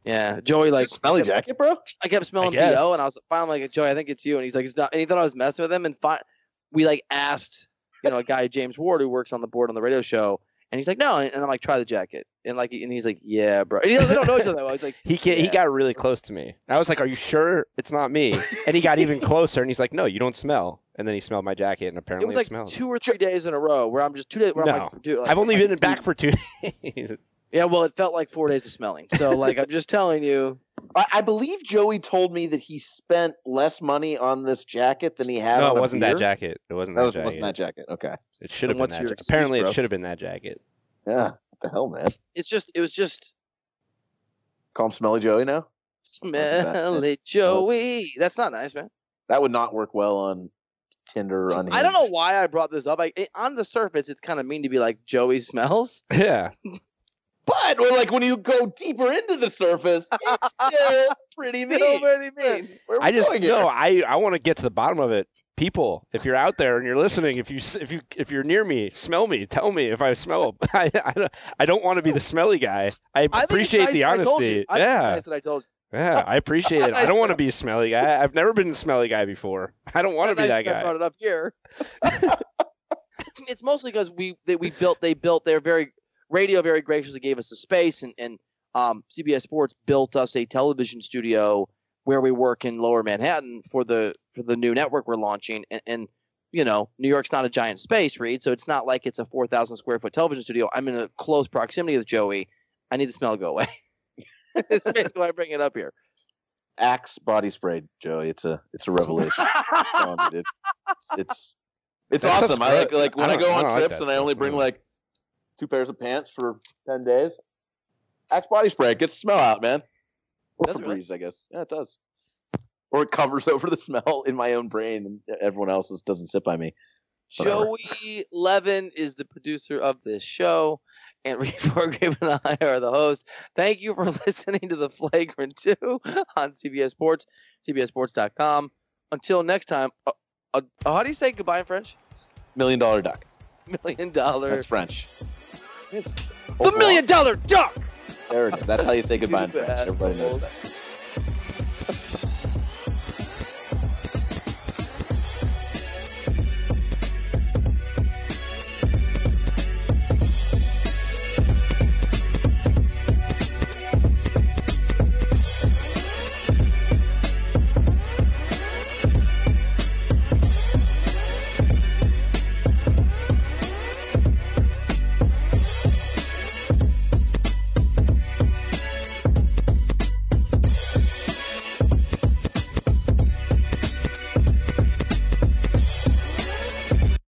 Yeah, Joey like smelly kept, jacket, bro. I kept smelling B O, and I was finally like, Joey, I think it's you. And he's like, it's not. And he thought I was messing with him. And fi- we like asked, you know, a guy James Ward who works on the board on the radio show, and he's like, no. And I'm like, try the jacket. And like, and he's like, yeah, bro. And he, they don't know each other. Well. He's like, he can, yeah. he got really close to me. I was like, are you sure it's not me? And he got even closer, and he's like, no, you don't smell. And then he smelled my jacket, and apparently it was like it smelled. two or three days in a row where I'm just two days. Where no, I'm like, dude, like, I've only like, been back for two days. Yeah, well, it felt like four days of smelling. So, like, I'm just telling you. I, I believe Joey told me that he spent less money on this jacket than he had. No, on it wasn't beer. that jacket. It wasn't that. that Was, jacket. wasn't that jacket? Okay. It should have been that. your Ja- excuse, Apparently, bro? it should have been that jacket. Yeah. What the hell, man? It's just, it was just Call him Smelly Joey now. smelly Joey. That's not nice, man. That would not work well on Tinder. Unhinged. I don't know why I brought this up. Like it, on the surface, it's kind of mean to be like Joey smells. Yeah. But well, like when you go deeper into the surface, it's still pretty mean. Still pretty mean. Where are we I just going here? no. I I want to get to the bottom of it. People, if you're out there and you're listening, if you if you if you're near me, smell me. Tell me if I smell. I I, don't- I don't want to be the smelly guy. I, I think it's appreciate nice the that I told honesty. you. I think it's Yeah. nice that I told you. Yeah, I appreciate it. I don't want to be a smelly guy. I've never been a smelly guy before. I don't want to be Nice that I guy. brought it up here. It's mostly because we they, we built they built their very radio very graciously gave us the space and and um, C B S Sports built us a television studio where we work in Lower Manhattan for the for the new network we're launching and, and you know New York's not a giant space, Reed, so it's not like it's a four thousand square foot television studio. I'm in a close proximity with Joey. I need the smell to go away. That's basically why I bring it up here. Axe body spray, Joey. It's a it's a revelation. I'm telling you, dude. It's it's, it's That stuff's awesome. I like good. like when I I, don't- go I on don't like trips that and I stuff, only bring no. like two pairs of pants for ten days. Axe body spray it gets the smell out, man. Or Does it really? Febreze, I guess. Yeah, it does. Or it covers over the smell in my own brain, and everyone else's doesn't sit by me. Whatever. Joey Levin is the producer of this show, and Reed Forgrave and I are the hosts. Thank you for listening to The Flagrant two on C B S Sports, C B S sports dot com. Until next time, uh, uh, how do you say goodbye in French? Million dollar duck. Million dollar. That's French. It's the million dollar duck! There it is. That's how you say goodbye in You French. Everybody knows assholes. that.